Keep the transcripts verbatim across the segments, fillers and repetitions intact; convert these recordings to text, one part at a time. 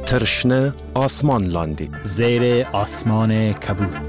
ترشنه آسمان لاندی زیر آسمان کبود.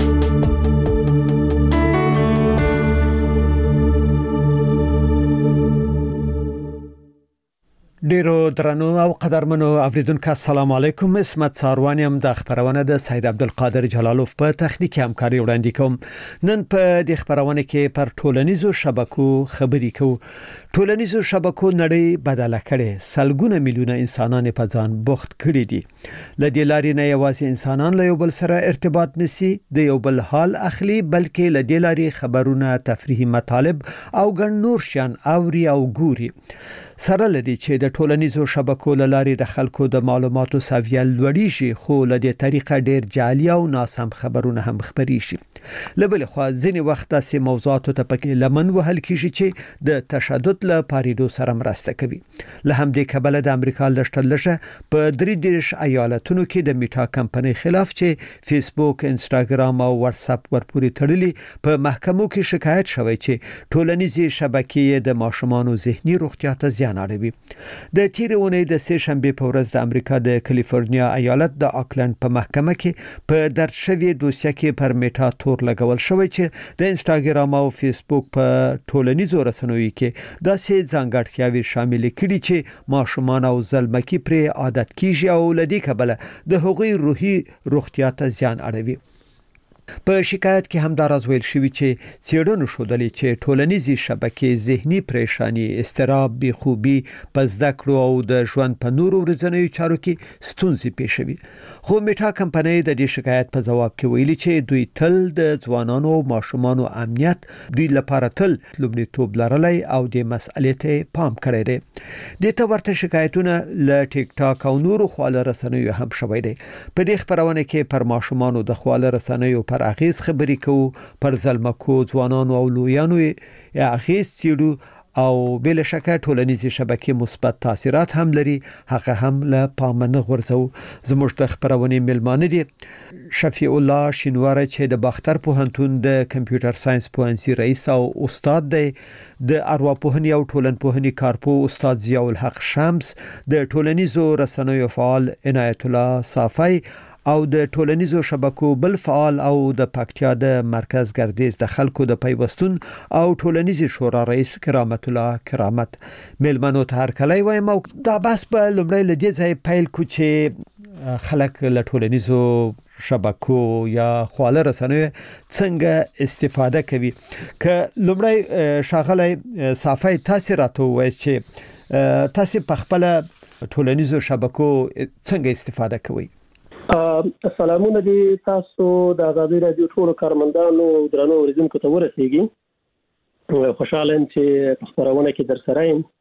ډیرو درنو او قدرمنو اوریدونکو السلام علیکم. اسمت ساروانیم د خبرونه د سید عبدالقادر جلالوف په تخنیکی همکاري وړاندې کوم. نن په د خبرونه کې پر ټولنیزو شبکو خبرې کوو. ټولنیزو شبکو نړۍ بدله کړې، سلګونه میلیونه انسانان په ځان بوخت کړي دي. ل دې لارې نه یوازې انسانان له یو بل سره ارتباط نسی، د یو بل حال اخلي، بلکې ل دې لارې خبرونه، تفریحي مطالب او ګڼ نور شیان اوري او ګوري. سره لدی چې د ټولنیزو شبکو لارې د خلکو د معلوماتو ساویه لوړیږي، خو له دې طریقه ډیر جعلي او ناسم خبرونه هم خبري شي. لبل خو ځینې وخت داسې موضوعات ته پکې لمن وهل کیږي چې د تشدد له پاریدو سره مرسته کوي. له همدې کبله د امریکا لشتلشه په درې دیرش ایالتونو کې د میټا کمپنۍ خلاف چې فیسبوک، انستاګرام او واتس اپ ورپورې تړلي په محکمو کې شکایت شوی چې ټولنیزي شبکې د ماشومانو ذهني روغتیا ته زیان اړوي. د تیر اونۍ د سه شنبه په ورځ د امریکا د کالیفورنیا ایالت د آکلند په محکمه کې په درج شوی دوسیه کې پر میټا تور لګول شوی چې د انستاګرام او فیسبوک په ټولنیزو رسنیو کې داسې ځانګړتیاوې شامل کړي چې ماشومان او زلمکي پرې عادت کیږي او لدی کبله د هغوی روحي روغتیا ته زیان اړوي. په شکایت کې هم دا راز ویل شوی چې څېړنو ښودلې چې ټولنیزي شبکې ذهني پریشانی، استراب، بې خوبي، په زده کړو او د ژوند په نورو ورځنیو چارو کې ستونزې پیښوي. خو میټا کمپنۍ د دې شکایت په جواب کې ویلي چې دوی تل د ځوانانو او ماشومانو امنیت دوی لپاره تل لومړیتوب لرلی او د مسئلې ته پام کړی دی. د ته ورته شکایتونه له ټیک ټاک او نورو خواله رسنیو هم شوي دي. په دې خبرونه کې پر ماشومانو د خواله رسنیو پر اغیز خبرې کوو، پر زلمکو، ځوانانو او لویانو اغیز څیړو او بل شکه ټولنیزي شبکې مثبت تاثیرات هم لري، هغه هم له پام نه غورځو. زموږ د خبرونې ملمانه دي شفیع الله شینواره چې د باختر پوهنتون د کمپیوټر ساينس پوهنځي رئیس او استاد دی، د ارواپوهنې او ټولنپوهنې کارپو استاد ضیاء الحق شمس، د ټولنیزو رسنیو فعال عنایت الله صافی او د ټولنیزو شبکو بل فعال او د پکتیا د مرکز ګردیز د خلکو د پیوستون او ټولنیزي شورا رئیس کرامت الله کرامت. ملمنو ته هر کله وایم او دا بس په لومړی لدی ځای پیل کو چې خلک له ټولنیزو شبکو یا خواله رسنیو څنګه استفاده کوي. که لومړی شاغلی صافی تاسو راته وایي چې تاسو په خپل ټولنیزو شبکو څنګه استفاده کوئ؟ السلامونه دي تاسو د آزادۍ رادیو ټولو کارمندانو او درنو اوریدونکو ته ورسیږي. خوشاله یم چې په خبرونه کې در سره یم.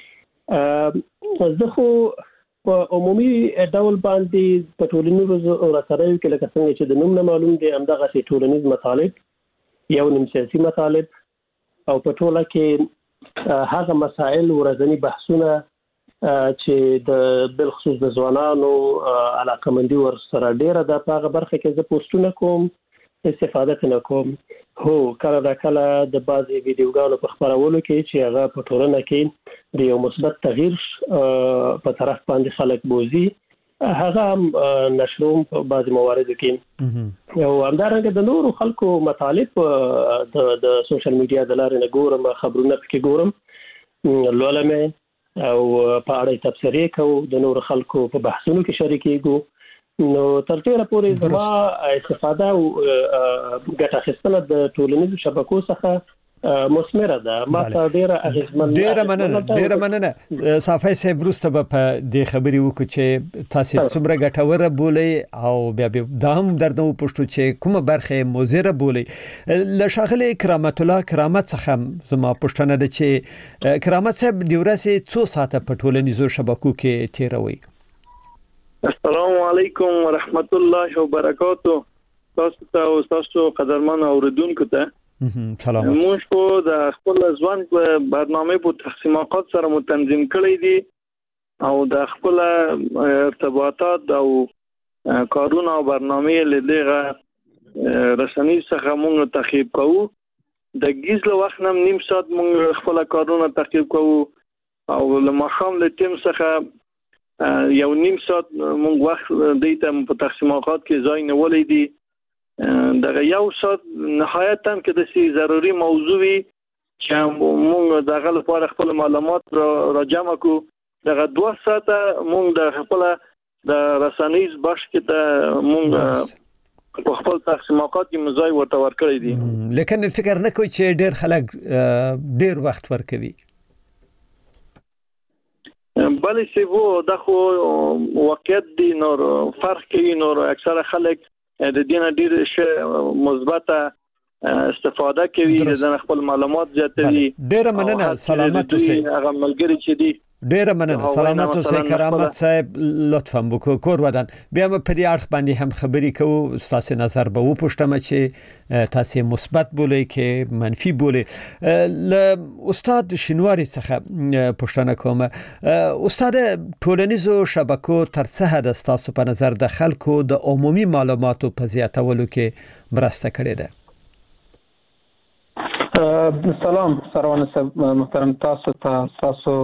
زه خو په عمومي ډول باندې په ټولنیزو رسنیو کې لکه څنګه چې د نوم نه معلوم دي همدغه ټولنیز مطالب، یو نیم سیاسي مطالب او په ټوله کې هغه مسائل ورځنی بحثونه چې د بل خصوص د ځوانانو علاقمندي ور سره ډیره د پاغه برخه کې زه پوسټونه کوم، استفاده نه کوم. هو کله دا کله د بعضي ویډیوګانو په خبرولو کې چې هغه په ټولنه کې د یو مثبت تغییر په طرف باندې خلک بوزي، هغه هم نشروم په بعضي مواردو کې. یو همدارنګه د نورو خلکو مطالب د د سوشل میډیا د لارې نه ګورم، خبرونه پکې ګورم، لولمه او په اړه تبصرې کوو، د نور خلکو په بحثونو کې شریکېږو. نو تر ډیره پورې زما استفاده او ګټه اخیستنه د ټولنیزو شبکو څخه مثمره ده. ما ته ډیره اغیزمن ډیره مننه ډیره مننه صافی صاحب. وروسته به په دې خبرې وکړو چې تاسو څومره ګټوره بولئ او بیا به دا هم درنه وپوښتو چې کومه برخه موزره بولئ. له ښاغلي کرامت الله کرامت څخه زما پوښتنه ده چې کرامت صاحب د ورځې څو ساعته په ټولنیزو شبکو کې تیروي؟ السلام علیکم ورحمت الله وبرکاته. تاسو ته او تاسو قدرمن اوریدونکو ته سلام. موږ په د خپل ځوان برنامه په تقسیمات سره متنظم کړی دي او د خپل ارتباطات او کارونه او برنامه لدغه رسنۍ څخه موږ تعقیب کوو. د ګیزله وخت نم نیم ساعت موږ خپل کارونه تعقیب کوو او لمخام له ټیم څخه یو نیم ساعت مونږ وخت دیته په تقسیم اوقات کې ځای نیولې دي دغه یو ساعت نهایتا کې د سي ضروري موضوع وي چې مونږ دغه لپاره خپل معلومات را جمع کو دغه دوه ساعته مونږ د خپل د رسنیز باش کې ته مونږ په خپل تقسیم اوقات کې مزای ورته ورکړی دي لیکن فکر نه کوي چې ډېر خلک ډېر وخت ورکوي بله سیبو د خو واقعیت دی نور فرق کوي نور اکثر خلک د دې نه ډېر ش مثبت استفاده کوي د خپل معلومات زیاتوي ډېر مننه سلامت اوسئ هغه ملګری چې دی ډېر مننه سلامت اوسئ کرامت صاحب لطفا وکړو کور ودان بیا په دې اړه باندې هم خبرې کوو تاسو نظر به وپوښتم چې تاسو مثبت بولئ کې منفي بولئ ل استاد شینواری څخه پوښتنه کوم استاد ټولنیزو شبکو تر څه حد تاسو په نظر د خلکو د عمومي معلوماتو په زیاتولو کې مرسته کړې ده سلام سروان صاحب محترم تاسو ته تاسو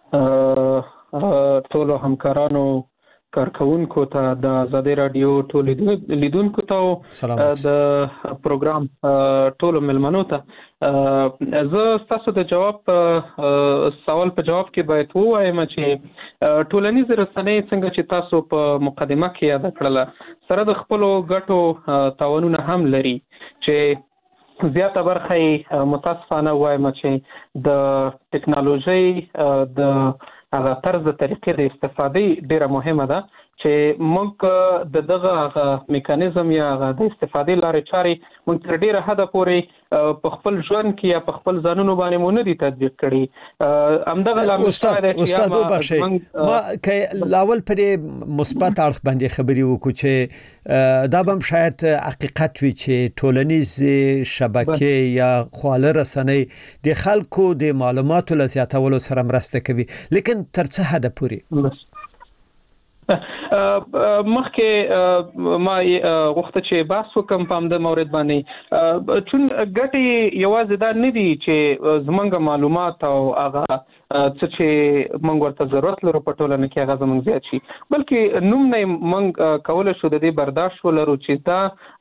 ټول همکارانو کارکونکو ته د آزادۍ رادیو ټول لیدونکو ته د پروګرام ټول ملمنو ته زه تاسو د جواب سوال په جواب کې باید ووایم چې ټولنیز رسنۍ څنګه چې تاسو په مقدمه کې یاد کړل سره د خپل ګټو تاوانونه هم لري چې زیاته برخه متاسفانه وایم چې د ټکنالوژي د هغه طرز طریقې د استفادې ډیره مهمه ده چې موږ د دغه میکانیزم یا د استفادې لارې چارې موږ تر ډیره حده پورې په خپل ژوند کې یا په خپل ځانونو باندې مونږ نه دي تطبیق کړي همدغه لامل استاد استاد وبخښئ ما کې لاول پرې مثبت اړخ باندې خبرې وکړو چې دا به شاید حقیقت وي چې ټولنیز شبکې یا خواله رسنۍ د خلکو د معلوماتو له زیاتولو سره مرسته کوي لیکن تر څه حد پورې مخکې ما غوښته چې بحث وکم په همدې مورد باندې چون ګټې یوازې دا نه دي چې زمونږ معلومات او هغه څه چې موږ ورته ضرورت لرو په ټولنه کې هغه زموږ زیات شي بلکې نوم نه موږ کولی شو د دې برداشت ولرو چې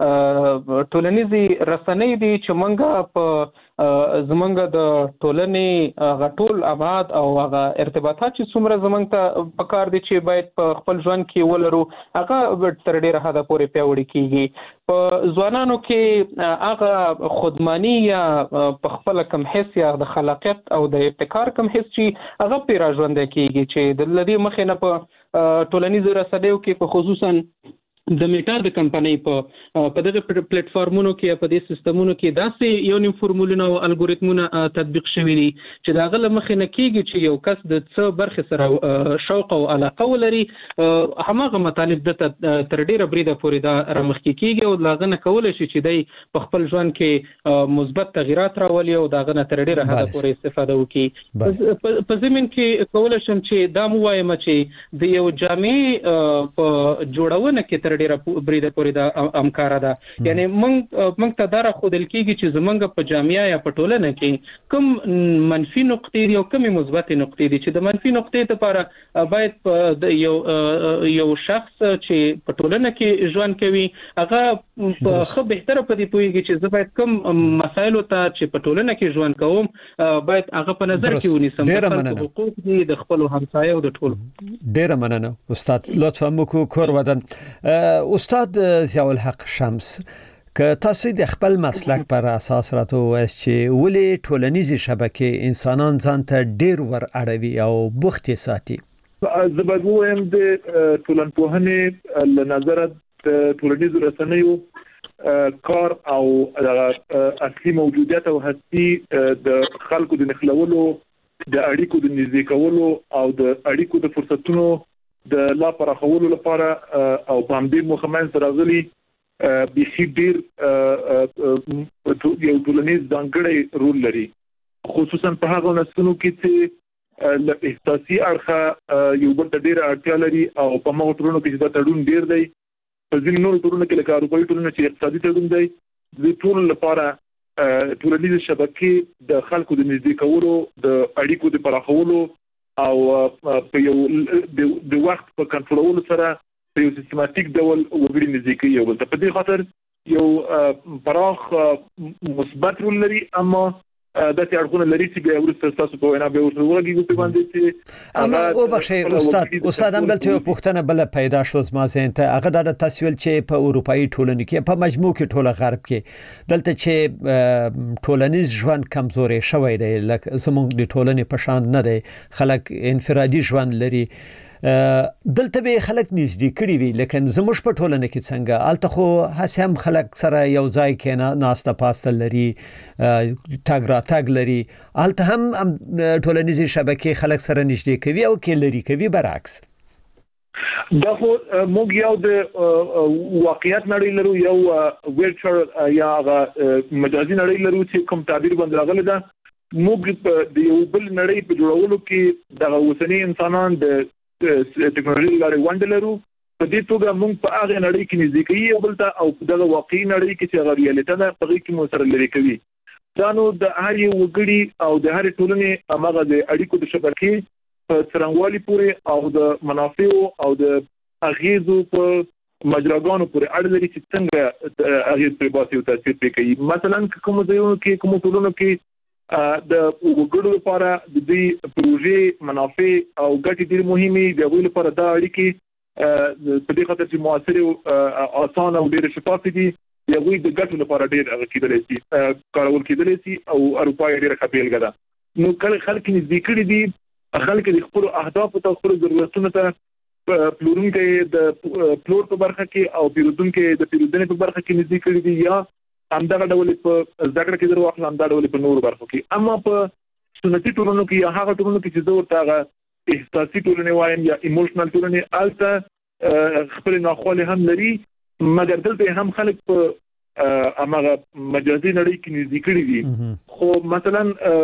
دا ټولنیزي رسنۍ دي چې موږ په زمونږ د ټولنې هغه ټول ابعاد او هغه ارتباطات چې څومره زمونږ ته پکار دي چې باید په خپل ژوند کې ولرو هغه تر ډیره حده پورې پیاوړي کیږي په ځوانانو کې هغه خودمانی یا په خپل کم حس یا د خلاقیت او د ابتکار کم حس چې هغه پیرا ژوند کیږي چې د لدی مخې نه په ټولنیزو رسنیو کې په خصوصا د میټا د کمپنۍ په په دغه پلیټ فارمونو کې په دې سیستمونو کې داسې یو نیم فورمولونه او الګوریتمونه تطبیق شوي دي چې دا غل مخې نه کیږي چې یو کس د څه برخه سره شوق او علاقه ولري هماغه مطالب د تر ډیره بریده پورې دا رامخکې کیږي او لاغه نه کول شي چې دی په خپل ژوند کې مثبت تغیرات راولي او دا غنه تر ډیره حد پورې استفاده وکړي په زمين کې کول شم چې دا مو وایم چې د یو جامع په جوړونه کې تر ډیره بریده پورې دا امکار ده یعنی موږ موږ ته دا خودل کیږي چې زمونږ په جامعه یا په ټولنه کې کوم منفي نقطې دي او کوم مثبت نقطې دي چې د منفي نقطې لپاره باید یو یو شخص چې په ټولنه کې ژوند کوي هغه په خو بهتره پدې پوهیږي چې زه باید کوم مسایلو ته چې په ټولنه کې ژوند کوم باید هغه په نظر کې ونیسم د حقوق دي د خپل همسایه او د ټول ډیره مننه استاد لطفا مو کور ودان استاد ضیاء الحق شمس که تاسو د خپل مسلک پر اساس راته وایي چې ولې ټولنیزې شبکې انسانان ځان ته ډیر ور اړوي او بوخت ساتي زه به وایم د ټولنپوهنې له نظره ټولنیزو رسنیو کار او اصلي موجودیت او هستی د خلکو د نخلولو د اړیکو د نږدې کولو او د اړیکو د فرصتونو د لا پراخولو لپاره او په همدې مخمن سره غلي بيخي ډیر یو ټولنیز ځانګړی رول لري خصوصا په هغه نسلونو کې چې ل احساسي اړخه یو بل ډیر اړتیا لري او په موږ ټولنو کې دا تړون ډیر دی په ځینو نورو ټولنو کې لکه اروپایي ټولنو چې اقتصادي تړون دی د ټول لپاره ټولنیز شبکې د خلکو د نږدې کولو د اړیکو د پراخولو او په یو د وخت په کنټرول سره په یو سیستماتیک ډول وګړي نزدیکی یو بل ته په دې خاطر یو پراخ مثبت رول لري اما د دې اړخونه لري چې به ورته تاسو په وینا به ورته ورګي په باندې چې اما او بخښه استاد استاد هم دلته پوښتنه بل پیدا شو زما ذهن ته هغه د تسویل چې په اروپאי ټولنې کې په مجموع کې ټوله غرب کې دلته چې ټولنیز ژوند کمزوري شوی دی لکه زموږ د ټولنې په شان نه دی خلک انفرادي ژوند لري دلته به خلک نږدې کړي وي لکه زموږ په ټولنه کې څنګه الته خو هڅه هم خلک سره یو ځای کې نه ناسته پاسته لري تاګ را تاګ لري الته هم ټولنیزې شبکې خلک سره نږدې کوي او کې لري کوي برعکس دا خو موږ یو د واقعیت نړۍ لرو یو ویرچوال یا مجازي نړۍ لرو چې کوم تعبیر باندې راغلی ده موږ د یو بل نړۍ په جوړولو کې د اوسنی انسانان د ټیکنالوژي لري وندلرو په دې توګه موږ په هغه نړۍ کې نزدیکی یو بل ته او د واقعي نړۍ کې چې هغه ریالیټي ده په هغه کې مو سره لري کوي دا نو د هر یو وګړي او د هر ټولنې هغه د اړیکو د شبکې په څرنګوالي پورې او د منافعو او د اغیزو په مجراګانو پورې اړه لري چې څنګه هغه په باسي او تاثیر کوي مثلا کوم ځایونو کې کوم ټولنو کې د وګړو لپاره د دې پروژې منافع او ګټې ډېر مهمه دي د لپاره دا اړیکې په دې خاطر چې موثر او آسان او ډېر شفاف دي یوه د ګټو لپاره ډېر کېدلی شي کارول کېدلی شي او اروپا یې ډېر خپل غدا نو کله خلک نږدې کړي دي خلک د خپل اهداف او خپل ضرورتونو ته پلورونکو د پلور په برخه کې او پیرودونکو د پیرودنې په برخه کې نږدې کړي دي یا همدغه ډول په ذکر کې درو اخلم همدغه ډول په نور برخو کې اما په سنتي ټولنو کې یا هغه ټولنو کې چې زه ورته هغه احساسي ټولنې وایم یا ایموشنل ټولنې الته خپل ناخوالې هم لري مګر دلته هم خلک په هغه مجازي نړۍ کې نږدې کړي دي خو مثلا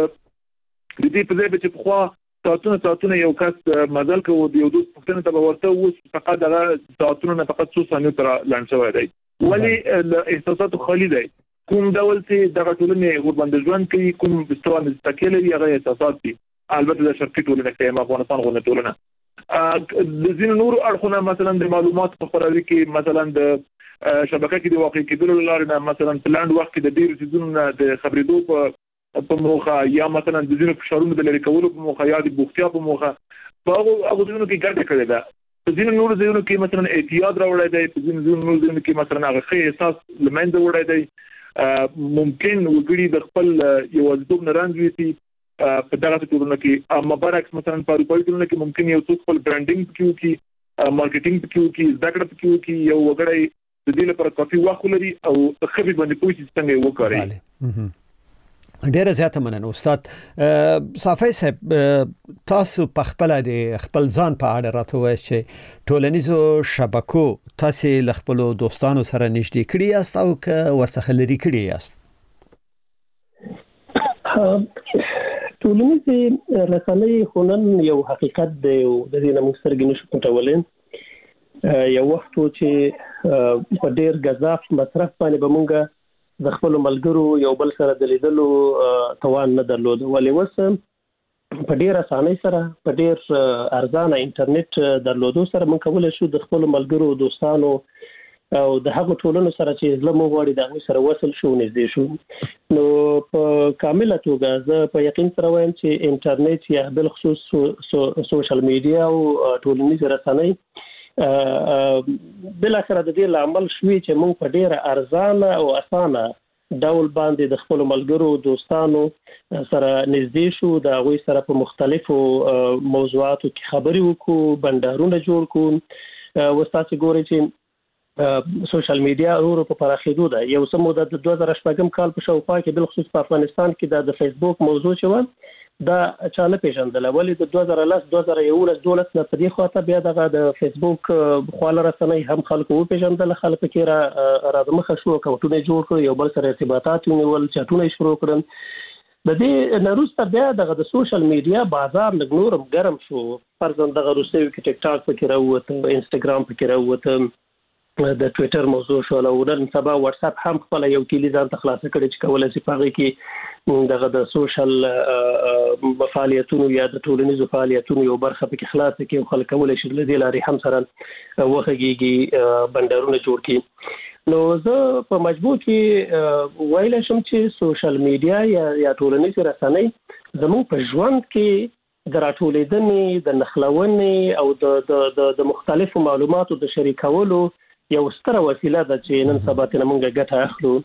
د دې په ځای چې په خوا ساعتونه ساعتونه یو کس مزل کوي د یو دوست پښتنه ته ورته اوس فقط هغه ساعتونه نه فقط څو ثانیې تر لاندې شوی دی ولی احساسات خالی دی کوم ډول چې د ټولنې ورباندې ژوند کوي کوم مستوى مستقل لري هغه احساسات دي البته د شرقي ټولنې کې افغانستان غوښنه ټولنه د ځینو نور اړخونه مثلا د معلومات په خپرولو کې مثلا د شبکې کې د واقع کېدلو لپاره مثلا پلاند وخت کې د ډیرو چیزونو د خبرېدو په په موخه یا مثلا د ځینو فشارونو د لري کولو په موخه یا د بوختیا په موخه په هغه ځینو کې ګټه کړې ده په ځینو نور ځینو کې مثلا اعتیاد راوړی دی په ځینو نور ځینو کې مثلا هغه ښه احساس لمنځه وړی دی ممکن وګړي د خپل یوازیتوب نه رنځ وي په دغه ټولنه کې اما برعکس مثلا په اروپایي ټولنه کې ممکن یو څوک خپل برانډینګ کوي کی مارکیټینګ کوي کی ذکر کوي کی یو وګړی د دې لپاره کافي وخت لري او خبرې باندې پوښتنه څنګه وکړي ډیره زیاته مننه استاد صافی صاحب تاسو په خپل د خپل ځان په اړه راته وایئ چې ټولنیزو شبکو تاسو له خپل دوستانو سره نږدې کړي یاست او که ورڅخه لري کړي یاست ټولنیزې رسنۍ خونن یو حقیقت دی او د دې نه موږ سره نشو پټولای یو وخت چې په ډیر غذاف مصرف باندې به موږ د خپل ملګرو یو بل سره د لیدلو توان نه درلود ولې وسه په ډیر اسانۍ سره په ډیر ارزانه انټرنیټ درلودو سره موږ کولای شو د خپل ملګرو دوستانو او د هغو ټولنو سره چې زلمو غواړي د هغوی سره وصل شو نږدې شو نو په کامله توګه زه په یقین سره وایم چې انټرنیټ یا بل خصوص سو سوشل میډیا او ټولنیز رسنۍ بل اخر د دې لامل شوي چې موږ په ډیره ارزانه او اسانه ډول باندې د خپل ملګرو دوستانو سره نږدې شو د هغوی سره په مختلفو موضوعاتو کې خبرې وکړو بندرونه جوړ کړو وستاسو ګوري چې سوشل میډیا ورو په پراخېدو ده یو څه موده د دوه زره شپږم کال په شاوخوا کې بل خصوص په افغانستان کې د فیسبوک موضوع شو دا چاله پیژندل ولې د دوه زره لس دوه زره یولس دولس نه په دې خاطر بیا دغه د فیسبوک خواله رسنۍ هم خلکو پیژندل خلک کې را راځمخه شو کوټونه جوړ کړ یو بل سره ارتباطات ونیول چټونه شروع کړل د دې نروسته بیا دغه د سوشل میډیا بازار لګنورم ګرم شو فرضاً دغه روسي کې ټیک ټاک پکې راووت انستګرام پکې راووت د ټوئیټر موضوع شو او نن سبا واتس اپ هم خپل یو کلی ځان ته خلاص کړي چې کولای شي په هغه کې دغه د سوشل فعالیتونو یا د ټولنیزو فعالیتونو یو برخه پکې خلاص کړي او خلک کولای شي د دې لارې هم سره وخګيږي بندرونه جوړ کړي. نو زه په مجموع کې ویل شم چې سوشل میډیا یا یا ټولنیز رسنۍ زموږ په ژوند کې د راټولېدنې د نخلونې او د د د مختلفو معلوماتو د شریکولو یو ستره وسیله ده چې نن سبا ته موږ ګټه اخلو.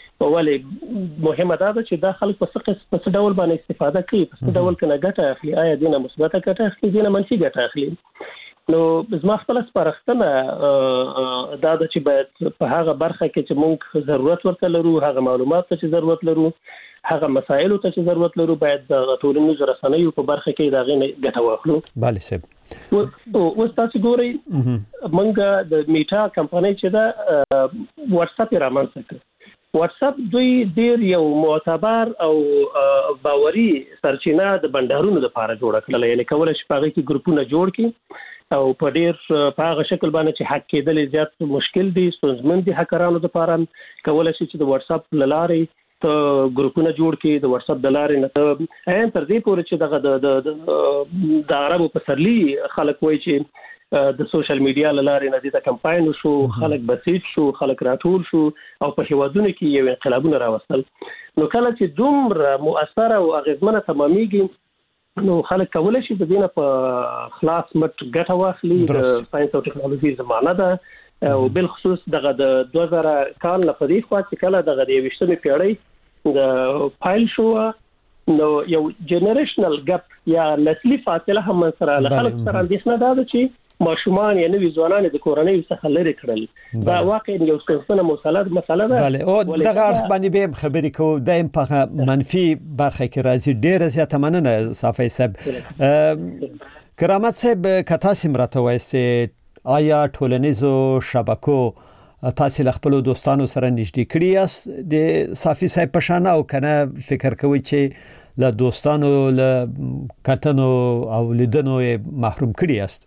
ولې مهمه ده چې دا خلک په څه په څه ډول باندې استفاده کوي، په څه ډول کنه ګټه اخلي، آیا دینه مثبت ګټه اخلي دینه منفي ګټه اخلي. نو زما خپل سپارښتنه دا ده چې باید په هغه برخه کې چې موږ ضرورت ورته لرو، هغه معلومات ته چې ضرورت لرو، هغه مسایلو ته چې ضرورت لرو، باید د ټولنیزو رسنیو په برخه کې دا غي ګټه واخلو. bale صاحب او تاسو ګورئ موږ د میټا کمپنۍ چې دا واتس اپ رامنځته کړ. واتس اپ دوی ډیر یو معتبر او باوري سرچینه د بندرونو لپاره جوړ کړل، یعنی کولای شي په هغه کې ګروپونه جوړ کړي او په ډیر په هغه شکل باندې چې حق کېدل زیات مشکل دي، ستونزمن دي حکرانو لپاره کولای شي چې د واتس اپ لارې ته ګروپونه جوړ کړي، د واتس اپ د لارې نه ته عین تر دې پورې چې دغه د عربو په سرلی خلک وایي چې د سوشل میډیا لارې نه د کمپاین شو، خلک بسیج شو، خلک راټول شو او په هیوادونو کې یو انقلابونه راوستل. نو کله چې دومره مؤثره او اغیزمنه تمامېږي نو خلک کولای شي د دې په خلاص مت ګټه واخلي. د ساينس او ټکنالوژي زمانه ده او بل خصوص دغه د دوه زره کال نه په دې خوا چې کله دغه د یوشتمې پیړۍ د فایل شو نو یو جنریشنل ګپ یا نسلی فاصله هم سره خلک سره اندېښنه ده چې ماشومان یا نوې ځوانان د کورنۍ څخه لري کړل. دا واقعا یو څه مسله مسله ده. bale او دغه اړه باندې به خبرې کوو دایم په منفي برخه کې راځي. ډېر زیات مننه صافي صاحب. کرامت صاحب کتا سمراته وایسته آیا ټولنیزو شبکو تاسو له خپل دوستانو سره نږدې کړی یاست د صافي صاحب په شان او کنه فکر کوي چې له دوستانو له کتنو او لیدنو محروم کړی یاست؟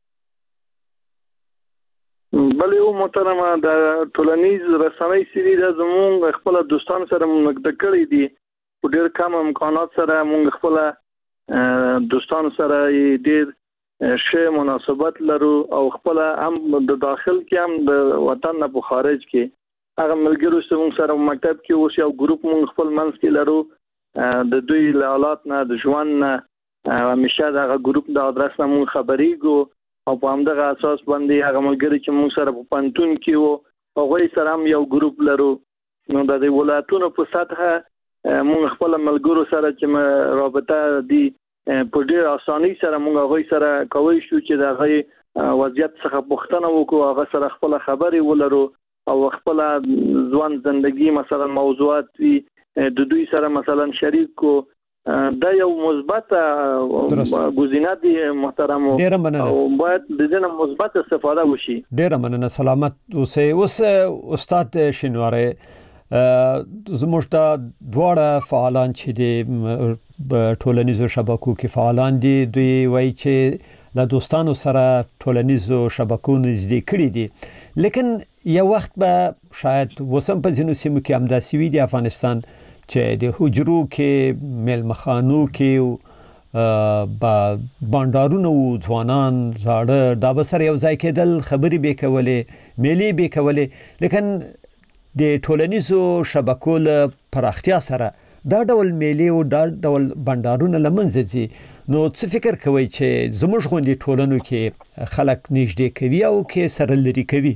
بل یو محترمه د ټولنیز رسنۍ سری د زمونږ خپل دوستانو سره موږ کړی دي په ډېر کم امکانات سره موږ خپل دوستانو سره ډېر ښه مناسبت لرو او خپل هم د داخل کې هم د وطن نه په خارج کې هغه ملګرو سره سره مکتب کې اوس یو ګروپ موږ خپل منځ کې لرو د دوی له حالات نه د ژوند نه همیشه دغه ګروپ د ادرس نه موږ خبرېږو او په همدغه اساس باندې هغه ملګري چې موږ سره په پنتون کې وو هغه سره هم یو ګروپ لرو. نو د ولایتونو په سطح موږ خپل ملګرو سره چې رابطه دي په ډېر اسانۍ سره موږ هغه سره کوي شو چې دغه وضعیت څخه پوښتنه وکړو، هغه سره خپل خبرې ولرو او خپل ځوان ژوندۍ مثلا موضوعات د دوی سره مثلا شریک کو. دا یو مثبت گزینه دی محترم او باید د دې مثبت استفاده وشي. ډیره مننه، سلامت اوسئ. اوس استاد شینواری زموږ د دواړه فعالان چې د ټولنیزو شبکو کې فعالان دي دوی وایي چې له دوستانو سره ټولنیزو شبکو نږدې کړي دي، لیکن یو وخت به شاید وسم په ځینو سیمو کې همداسې وي د افغانستان چې د حجرو کې ملمخانو کې با بانډارونو ځوانان زاړه دا به سره یو ځای کېدل، خبرې به کولې، میلې به کولې، لیکن د ټولنیزو شبکو له پراختیا سره دا ډول میلې او دا ډول بانډارونه له منځه ځي. نو څه فکر کوئ چې زموږ غوندې ټولنو کې خلک نږدې کوي او کې سره لري کوي؟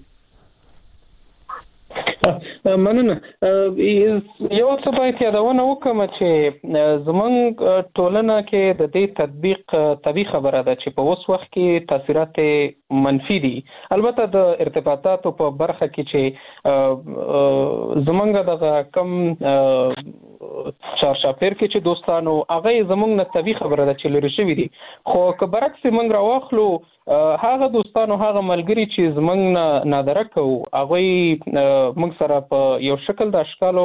مننه. یو څه باید یادونه وکړم چې زمونږ ټولنه کې د دې تطبیق طبیعي خبره ده چې په اوس وخت کې تاثیرات منفي دي. البته د ارتباطاتو په برخه کې چې زمونږ دغه کم چارشاپیر کې چې دوستانو هغه زمونږ نه طبیعي خبره ده چې لري شوی دي، خو که برعکس موږ راواخلو هغه دوستانو هغه ملګري چې زمونږ نه نادره کوو هغوی موږ سره په یو شکل د اشکالو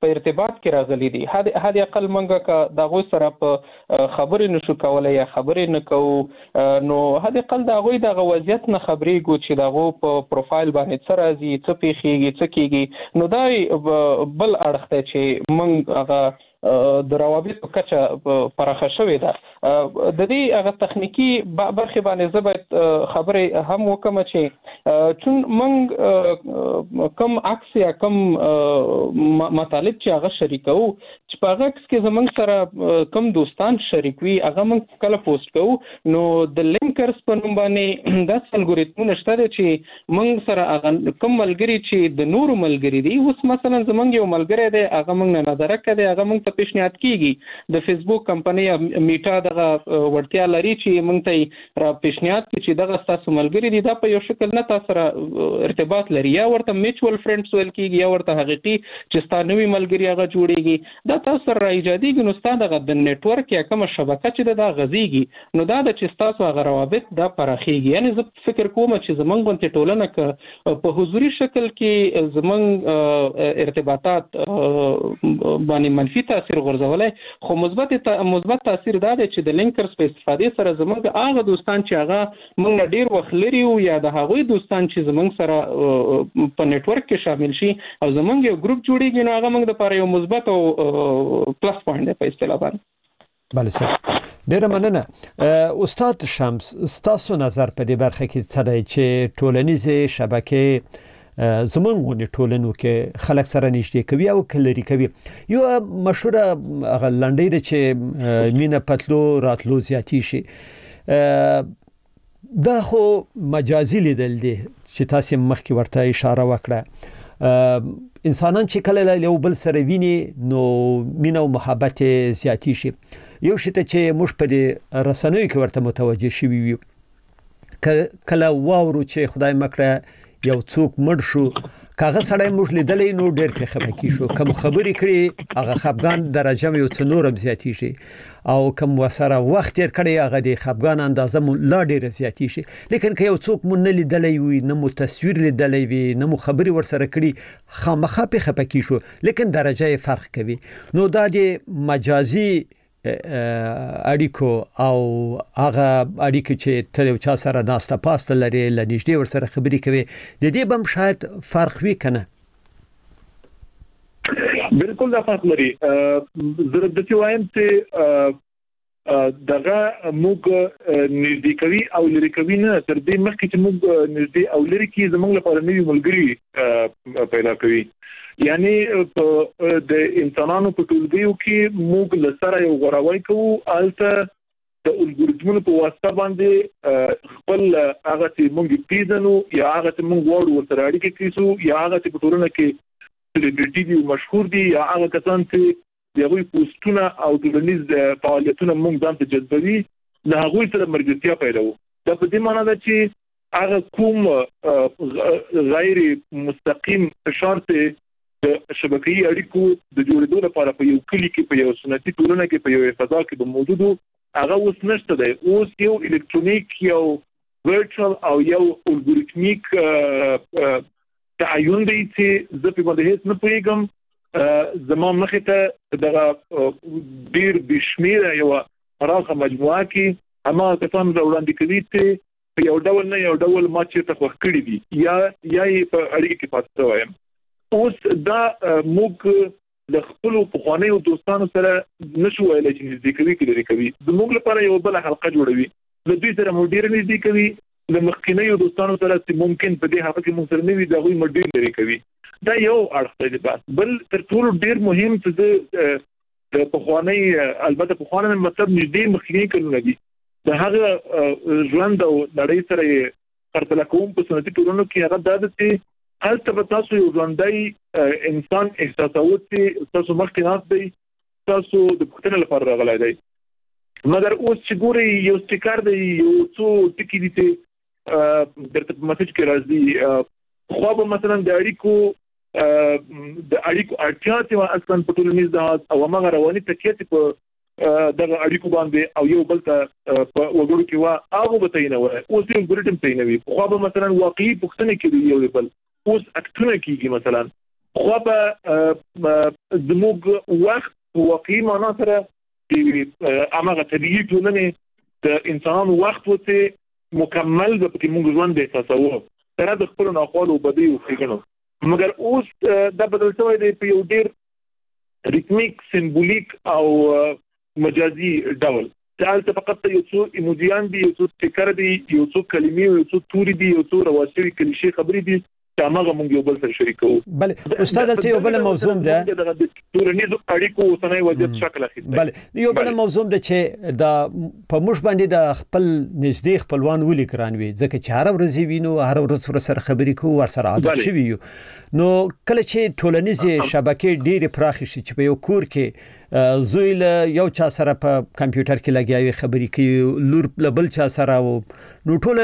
په ارتباط کې راغلي دي. هدا اقل منګه کا د غوي سره په خبرې نشو کولای یا خبرې نه کوو نو هدا اقل د غوي د وضعیت نه خبرې ګو چې د غو په پروفایل باندې څه راځي څه پیخيږي څه کیږي نو دا بل اړخ ته چې موږ هغه د روابط په کچه پراخه شوې ده. د دې هغه تخنیکی برخه باندې زبر خبرې هم وکم چې چون موږ کم عکس یا کم مطالب چې هغه شریکو چې په هغه کې زمونږ سره کم دوستان شریک وي هغه موږ کله پوسټ کوو نو د لینکرز په نوم باندې د الګوریتمونه شته چې موږ سره هغه کم ملګری چې د نورو ملګری دي اوس مثلا زمونږ یو ملګری دی هغه موږ نه نظر کړي هغه موږ پیشنهاد کیږي د فیسبوک کمپنی میټا دغه ورتیا لري چې موږ ته را پیشنهاد کوي چې دغه تاسو ملګری دي دا په یو شکل نه تاسو سره ارتباط لري یا ورته میچوال فرندز ویل کیږي یا ورته حقيقي چې ستاسو نوې ملګری هغه جوړیږي دا تاسو سره ایجادي نو ستاسو دغه د نتورک یا کومه شبکه چې دا غزيږي نو دا د چې تاسو هغه روابط دا پراخيږي. یعنی زه فکر کوم چې زمونږ غونډه ټولنه ک په حضوري شکل کې زمونږ ارتباطات باندې منفي تاثیر غورځولای خو مثبت مثبت تاثیر دا دی چې د لینکرز په استفادې سره زمونږ هغه دوستان چې هغه موږ ډیر وخت لري او یا د هغوی دوستان چې زمونږ سره په نتورک کې شامل شي او زمونږ یو ګروپ جوړیږي نو هغه موږ د لپاره یو مثبت او پلس پوینټ دی په اصطلاح باندې. بله سر ډیره مننه. استاد شمس ستاسو نظر په دې برخه کې څه دی چې ټولنیزې شبکې زمونږ غونډې ټولنو کې خلک سره نږدې کوي او کلري کوي. یو مشهوره هغه لنډۍ ده چې مینه پتلو راتلو زیاتی شي دا خو مجازي لیدل دي چې تاسو مخکې ورته اشاره وکړه. انسانان چې کله له بل سره ویني نو مینه او محبت زیاتی شي. یو شته چې موږ په دې رسنیو کې ورته متوجه شوي وي کله واورو چې خدای مکړه یو څوک مړ شو کاغه سړی موږ لیدلې نو ډېر په خبرکی شو کوم خبرې کړي هغه خفګان درجه یو څو نور زیاتی شي او کوم وسره وخت تیر کړي هغه د خفګان اندازه مو لا ډېر زیاتی شي. لیکن که یو څوک مون نه لیدلې وي نه مو تصویر لیدلې وي نه مو خبرې ورسره کړي خامخا په خبرکی شو لیکن درجه فرق کوي. نو دا د مجازي اړیکو او هغه اړیکې چې تل یو چا سره ناسته پاسته لري لنیږدې ور سره خبرې کوي د دې بم شاید فرق وي کنه. بالکل دا فرق لري. زه د څه وایم چې دغه موږ نږدې کوي او لري کوي نه تر دې مخکې چې موږ نږدې او لري کې زموږ لپاره نوې ملګری پیدا کوي. یعنی د انسانانو په ټولګیو کې موږ لسره یو غوړاوی کوو الته د الګوریتمونو په واسطه باندې خپل هغه چې موږ پیژنو یا هغه چې موږ وړو ورسره اړیکې کیسو یا هغه چې په ټولنه کې سلیبریټي دي مشهور دي یا هغه کسان چې دغه پوسټونه او ټولنیز فعالیتونه موږ ځان ته جذبوي له هغه سره مرګتیا پیدا وو. دا په دې معنی ده چې هغه کوم غیر مستقیم اشاره ته د شبکې اړیکو د جوړېدو لپاره په یو کلی کې په یو سنتي ټولنه کې په یو فضا کې به موجودو هغه اوس نشته دی. اوس یو الکترونیک یو ورچوال او یو الګوریتمیک تعین دی چې زه په باندې هیڅ نه پوهیږم. زموږ مخې ته دغه ډیر بشمیره یو پراخه مجموعه کې اما کسان وړاندې کوي چې په یو ډول نه یو ډول ما چې تخوخ کړی دي یا یا په اړیکه کې پاتې وایم. اوس دا موږ د خپل پخوانیو دوستانو سره نشو ویلای چې نږدې کوي کې لري کوي. زموږ لپاره یو بل حلقه جوړوي د دوی سره مو ډیر نږدې کوي. د مخکینیو دوستانو سره چې ممکن په دې حق کې موږ سره نه وي دا غوي مډیر لري کوي. دا یو اړخ دی. بس بل تر ټولو ډیر مهم څه د پخوانی البته پخوانی مطلب نږدې مخکینی کلونه دي د هغه ژوند او نړۍ سره پرتله کوم په سنتي ټولنو کې هغه د دې هلته به تاسو یو ژوندۍ انسان احساسوي چې تاسو مخکې ناست دی تاسو د پوښتنې لپاره راغلی دی. مګر اوس چې ګورئ یو سټیکر دی یو څو ټکي دي چې درته په میسج کې راځي خو به مثلا د اړیکو د اړیکو اړتیا چې اصلا په ټولنیز لحاظ او هغه رواني تکیه چې په دغه اړیکو باندې او یو بل ته په وګړو کې وا هغه به تعینوي. اوس یو الګوریتم تعینوي خو به مثلا واقعي پوښتنې کوي یو بل اوس اکټونه کیږي مثلا خو په زموږ وخت واقعي معنا سره چې هغه طبيعي ټولنې د انسانانو وخت وته مکمل د پکې موږ ژوند د احساسو تر د خپل ناخوالو بدی او څنګه مګر اوس د بدل شوی دی په یو ډیر ریتمیک سمبولیک او مجازي ډول چې فقط یو څو ایموجیان دي یو څو فکر دي یو څو کلمې یو څو توري دي یو څو رواجي کلیشې خبرې دي چې هغه موږ یو بل سره شریکو. بله استاد ته یو بل موضوع ده د تورنیزو اړیکو اوسنۍ وضعیت شکل اخیستی. بله یو بل موضوع ده چې د په موږ باندې د خپل نږدې خپلوان ولي ګران وي ځکه چې هر ورځ وینو هر ورځ سره خبرې کوو ور سره عادت شوي یو نو کله چې ټولنیزې شبکې ډېرې پراخې شي چې په یو کور کې زوی له یو چا سره په کمپیوټر کې لګیاوي خبرې کوي لور له بل چا سره نو ټول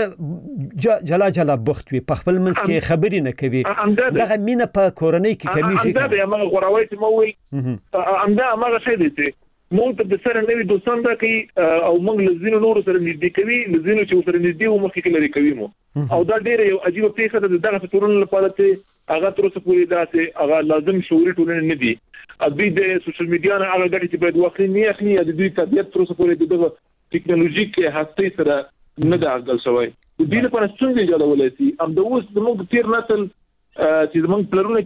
جلا جلا بوخت وي په خپل منځ کې خبرې نه کوي دغه مینه په کورنۍ کې کمی شي. دا د هغه غوړوي چې مو وي امدا هغه څه دي چې موږ د سره نوې دوستان دا کوي او موږ لزینو نور سره نږدې کوي لزینو چې سره نږدې و مخکې لري کوي مو او دا ډېر یو عجیب پیښه ده دغه ټولنې لپاره چې هغه تر اوسه پورې دا چې هغه لازم شعوري ټولنې نه دي ابي د سوشل میډیا نه هغه ګټه چې باید واخلي نه اخلي د دوی طبيعت تر اوسه پورې دغه ټکنالوژیک هسته سره نه دا عقل شوی د دې لپاره څنګه جوړولای شي ام د اوس زموږ تیر نسل چې زموږ پلرونه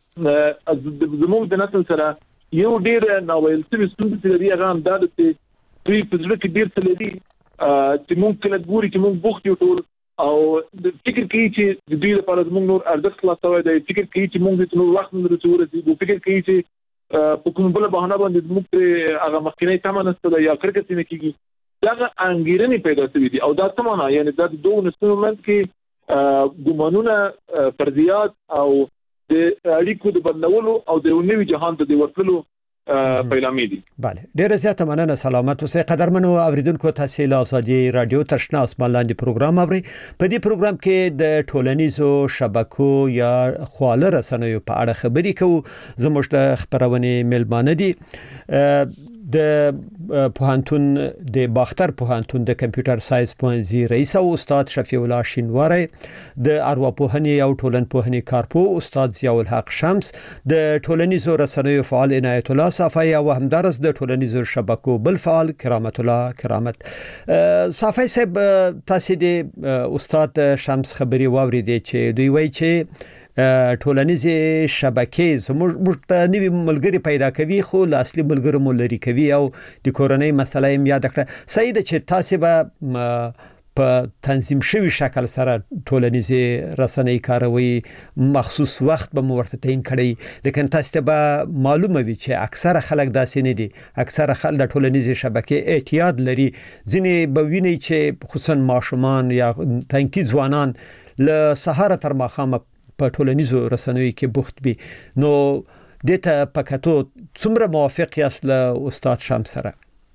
کېږي زموږ د نسل سره یو ډیر ناویل څه ستونزې چې لري هغه هم دا چې دوی په ځل کې ډیر څه لري چې موږ کله ګوري چې موږ بوخت یو ټول او د فکر کوي چې د دوی لپاره موږ نور ارزښت خلاصوي د فکر کوي چې موږ د نور وخت نه رسېږو د فکر کوي چې په کوم بل بهانه باندې موږ هغه مخکینی تمنسته یا کرکټ نه کیږي دا انګیرنې پیدا شوې دي او دا څه معنا یعنی دا د دوه نسلونو کې ګمانونه فرضیات او د اړیکو د بدلولو او د نوي جهان ته د ورتلو پیلامې دي. بله ډیره زیاته مننه سلامت اوسئ قدرمنو اوریدونکو تاسو له ازادي رادیو تشنا اسمان لاندې پروګرام اورئ په دې پروګرام کې د ټولنیزو شبکو یا خواله رسنیو په اړه خبرې کوو زموږ د خبرونه ملمانه دي د پوهنتون د باختر پوهنتون د کمپیوټر ساينس پوهنځي رئیس او استاد شفیع الله شینواری د ارواپوهنې او ټولنپوهنې کارپو استاد ضیاء الحق شمس د ټولنیزو رسنیو فعال عنایت الله صافی او همدارس د ټولنیزو شبکو بل فعال کرامت الله کرامت. صافی صاحب تاسو د استاد شمس خبري واوریدئ چې دوی وایي چې ټولنیزې شبکې زموږ ته نوي ملګري پیدا کوي خو اصلي ملګرو مولري کوي او د کورنۍ مسله یې یاد کړه صحیح ده چې تاسو به په تنظیم شوی شکل سره ټولنیزې رسنۍ کاروي مخصوص وخت به ورته تعین کړي لیکن تاسو ته به معلومه وي چې اکثره خلک داسې نه دي اکثره خلک د ټولنیزې شبکې اعتیاد لري ځینې به ویني چې خصوصا ماشومان یا تنکي ځوانان له سهار تر ماښامه په ټولنیزو رسنیو کې بوخت وي نو دته پکاتو څومره موافق یاست له استاد شمس سره؟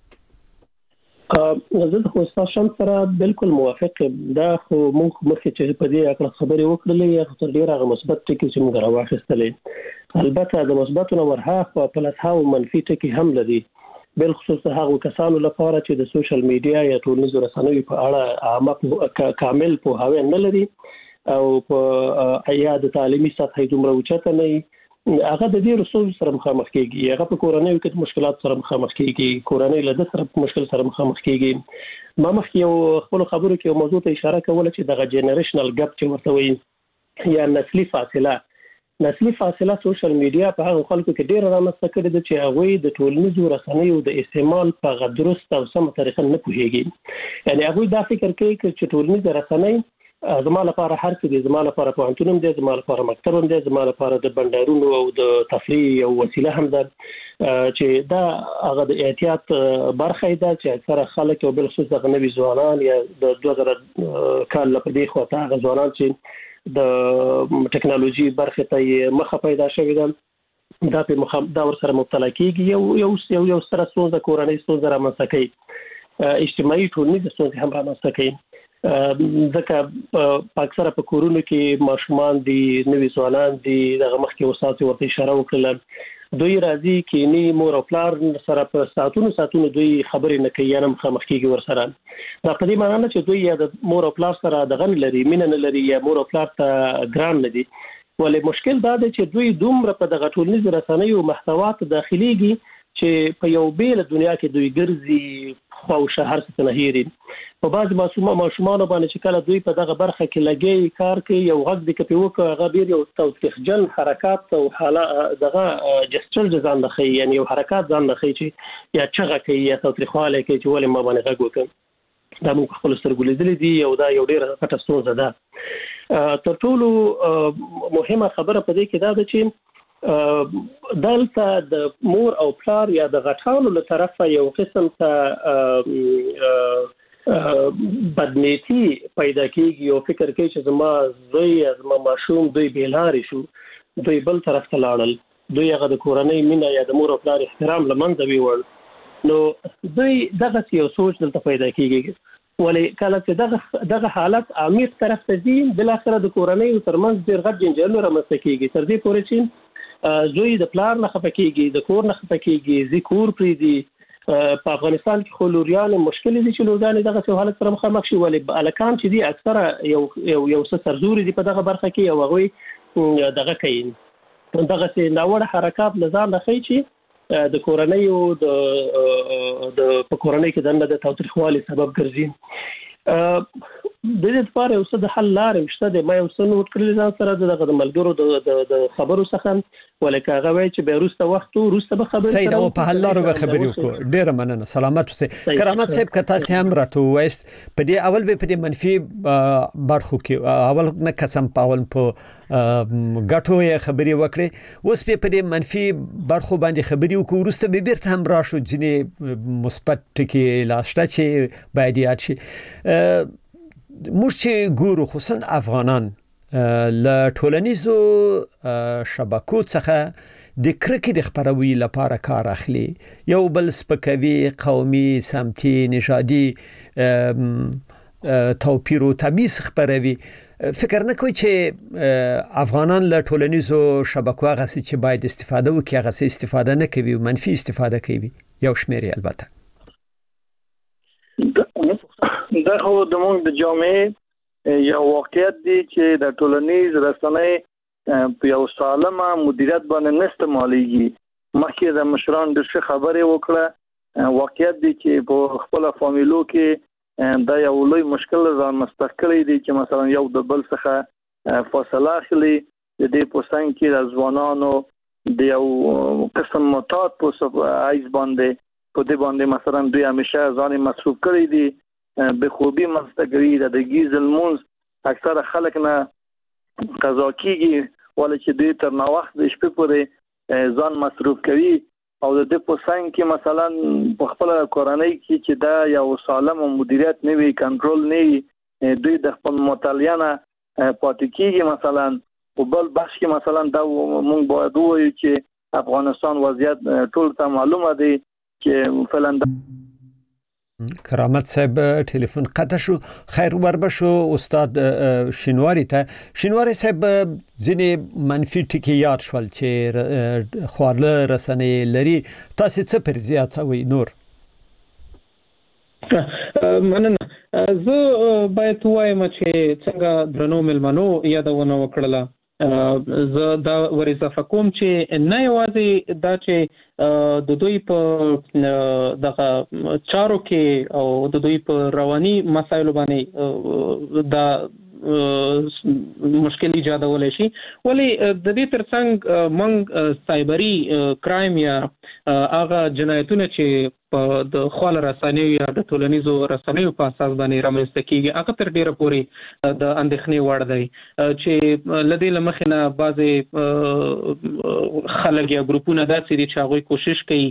زه د استاد شمس سره بالکل موافق دا خو موږ مخکې چې په دې اړه خبرې وکړلې یا تر ډیره هغه مثبت ټکي چې موږ راوښستلې البته د مثبتونو ورها په پلس هاو منفي ټکي هم لري بل خصوص هغه کسانو لپاره چې د سوشل میډیا یا ټولنیزو رسنیو په اړه عامه کامل پوهاوی نه لري او په عیاد تعلیمي سطحې دومره اوچته نه هغه د دې رسوب سره مخامخ کیږي هغه په کورنۍ کې مشکلات سره مخامخ کیږي کورنۍ له د سره مشکل سره مخامخ کیږي ما مخکې یو خپل خبرو کې یو موضوع ته اشاره کوله چې دغه جنریشنل ګپ چې ورته وایي یا نسلي فاصله نسلي فاصله سوشل میډیا په هغه خلکو کې ډیر رامنځته کړي دي چې هغه د ټولنیزو رسنیو د استعمال په درست او سم طریقه نه پوهیږي یعنی هغه دا فکر کوي چې ټولنیزه رسنۍ زما لپاره هر څه دي زما لپاره پوهنتون دی زما لپاره مکتب دی زما لپاره د بندرونو او د تفریح او وسیله هم ده چې دا هغه د احتیاط برخه ده چې اکثره خلک او بل خصوص د نوي ځوانان یا د دوه زره کال لپاره خو ته هغه ځوانان چې د ټکنالوژي برخه ته مخه پیدا شوې ده دا په مخ دا ور سره مبتلا کیږي یو یو یو ستر ستونزه کورنۍ ستونزه رامنځته کوي اجتماعي ټولنیزه ستونزه هم رامنځته کوي ځکه په اکثره په کورونو کې ماشومان دي نوي ځوانان دي دغه مخکې استاد ورته اشاره وکړه دوی راځي کې نه مور او پلار سره په ساتونو ساتونو دوی خبرې نه کوي نه مخامخ کیږي ور سره دا په دې معنی نه چې دوی یا د مور او پلار سره دغه لري مینه نه لري یا مور او پلار ته ګران نه دي ولې مشکل دا دی چې دوی دومره په دغه ټولنیز رسنیو محتوات داخليږي چې په یو بیل دنیا کې دوی ګرځي خو شهر څخه نه هېري په بعض ماشومان ماشومان باندې چې کله دوی په دغه برخه کې لګي کار کوي یو غږ د کپی وکړه هغه ډیر یو توضیحجن حرکات او حالات دغه جستر ځان لخي یعنی یو حرکات ځان لخي چې یا چغه کوي یا توضیحاله کوي چې ولې ما باندې غږ وکړ دا موږ خپل سترګو لیدلې دي یو دا یو ډیر غټه ستونزه ده تر ټولو مهمه خبره په دې کې دا ده چې دلته د مور او پلار یا د غټانو له طرفه یو قسم ته بدنيتي پیدا کیږي او فکر کوي چې زما زوی زما ماشوم دوی بیلاری شو دوی بل طرف ته لاړل دوی هغه د کورنۍ مینا یا د مور او پلار احترام لمنځه ویول نو دوی دغه یو سوچ دلته پیدا کیږي ولې کله چې دغه دغه حالت عامه طرف ته ځي بل اخر د کورنۍ ترمنځ ډیر غټ جنجال رامنځته کیږي تر دې پورې چې زوی د پلار نه خپکیږي د کور نه خپکیږي زی کور پری دی په افغانستان کې خلوریان مشکل دي چې لوګان دغه څه حالت سره مخامخ شي ولې الکان چې دي اکثره یو یو یو څه سرزوري دي په دغه برخه کې او هغه دغه کوي دغه څه ناوړه حرکات لزان نه خي چې د کورنۍ او د د په کورنۍ کې د تاوتریخوالي سبب ګرځي د دې لپاره یو څه د حل لارې شته د ما یو څه نوٹ کړل ځان سره دغه د ملګرو د خبرو څخه ولکه هغه وایي چې به روسته وخت روسته به خبرې سید او په حل لارو به خبرې وکړو ډیر مننه سلامت اوسئ کرامت صاحب که تاسو هم راته وایست په دې اول به په دې منفي برخو کې اول نه قسم پاول په غټو یې خبرې وکړي اوس په دې منفي برخو باندې خبرې وکړو ورسته به بیرته هم راشو ځینې مثبت ټکي لاشته چې باید یاد شي موږ چې ګورو خصوصا افغانان له ټولنیزو شبکو څخه د کرکې د خبروي لپاره کار اخلي یو بل سپکوي قومي سمتي نژادي توپیر او تمیز خبروي فکر نه کوي چې افغانان له ټولنیزو شبکو هغه چې باید استفاده وکړي هغه استفاده نه کوي منفي استفاده کوي یو شمېر البته دا خو د موږ د جامعې یو واقعیت دی چې د ټولنیز رسنۍ په یو سالمه مدیریت باندې نه استعمالېږي مخکې د مشران د څه خبرې وکړه واقعیت دی چې په خپل فامیلو کې دا یو لوی مشکل ځان مستقلی دی چې مثلا یو د بل څخه فاصله اخلي د دې په څنګ کې د ځوانانو د یو قسم معتاد په ایز باندې په دې باندې مثلا دوی همیشه ځان مصروف کړی دي به خوبي مستګری د ګیزل مونز اکثره خلک نه قضا کیږي ولې چې دوی تر نو وخت د شپې پورې ځان مصروف کوي او د دې په څنګ کې مثلا په خپل کورنۍ کې چې دا یو سالم مدیریت نه وي کنټرول نه وي دوی د خپل مطالعه نه پاتې کیږي مثلا په بل بخش کې مثلا دا مونږ باید وایو چې افغانستان وضعیت ټول ته معلومه دی چې فلند کرامت صاحب ټلیفون قطع شو خیر وربشو استاد شینواری ته شینواری صاحب ځینې منفي ټکي یاد شول چې خواله رسنۍ لري تاسو څه پر زیاتوي نور مننه زه باید وایم چې څنګه درنو ملمنو یادونه وکړله زه دا ور اضافه کوم چې نه یوازې دا چې د دوی په دغه چارو کې او د دوی په رواني مسایلو باندې دا مشکل ایجادولای شي ولی د دې ترڅنګ موږ سایبری کرایم یا هغه جنایتونه چې په د خپل رسنیو یا د ټولنیزو رسنیو په اساس باندې رامنځته کیږي هغه تر ډیره پورې د اندېښنې وړ دی چې لدې لمخنه بعضې خلک یا ګروپونه داسې دي چې هغوی کوشش کوي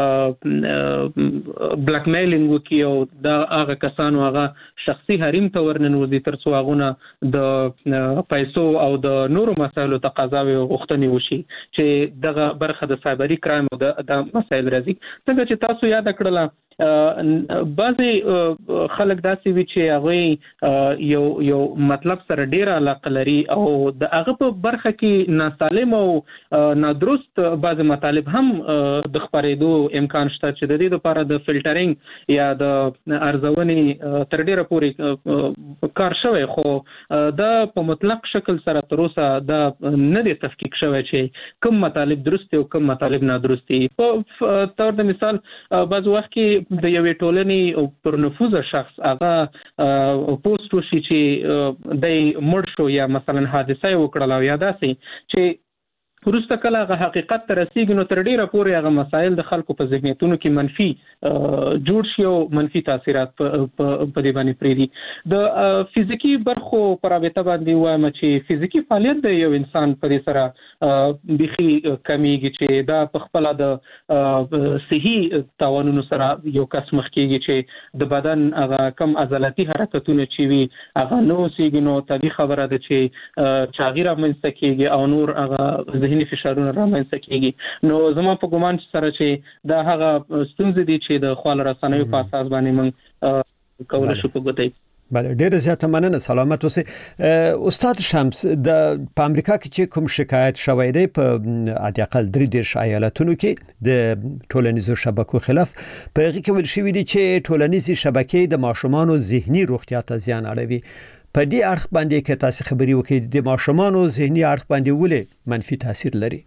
بلاک میلینګ وکړي او دا هغه کسانو هغه شخصي حریم ته ورننوځي تر څو هغونه د پیسو او د نورو مسایلو تقاضاوي او غوښتنې وشي چې دغه برخه د سایبری کرایم او د مسایل راځي څنګه چې تاسو یاد کړله بعضي خلک داسې وي چې هغه یو یو مطلب سره ډیر علاقه لري او د هغه په برخه کې ناسالم او نادرست بعض مطالب هم د خبرېدو امکان شته چې د دې لپاره د فلټرینګ یا د ارزونې تر ډیره پورې کار شوی، خو دا په مطلق شکل سره تر اوسه دا نه دی تفکیک شوی چې کوم مطالب درست او کوم مطالب نادرست دي. په تور د مثال بعض وخت کې د یوې ټولنې پر نفوذ شخص هغه پوسټ وشي چې د مړ شو یا مثلا حادثه وکړه یا داسې چې وروسته کله هغه حقیقت ته رسیږي، نو تر ډیره پورې هغه مسایل د خلکو په ذهنیتونو کې منفي جوړ شي او منفي تاثیرات په دې باندې پرېږدي. د فزیکي برخو په رابطه باندې وایم چې فزیکي فعالیت د یو انسان په دې سره بیخي کمیږي چې دا په خپله د صحي تاوانونو سره یو کس مخ کېږي چې د بدن هغه کم عضلاتي حرکتونه چې وي هغه نه اوسېږي، نو طبیعي خبره ده چې چاغي رامنځته کېږي او نور هغه ذهني فشارونه رامنځته کېږي. نو زما په ګمان سره چې دا هغه ستونزې دي چې د خواله رسنیو په اساس باندې موږ کولی شو په ګوته. بله، ډیره زیاته مننه، سلامت اوسئ. استاد شمس، د په امریکا کې چې کوم شکایت شوی دی په حد اقل درې دېرش ایالتونو کې د ټولنیزو شبکو خلاف، په هغې کې ویل شوي دي چې ټولنیزې شبکې د ماشومانو ذهني روغتیا ته زیان اړوي. په دې اړخ باندې کې تاسو خبري وکړئ، د ماشومانو ذهني اړخ باندې ولې منفي تاثیر لري؟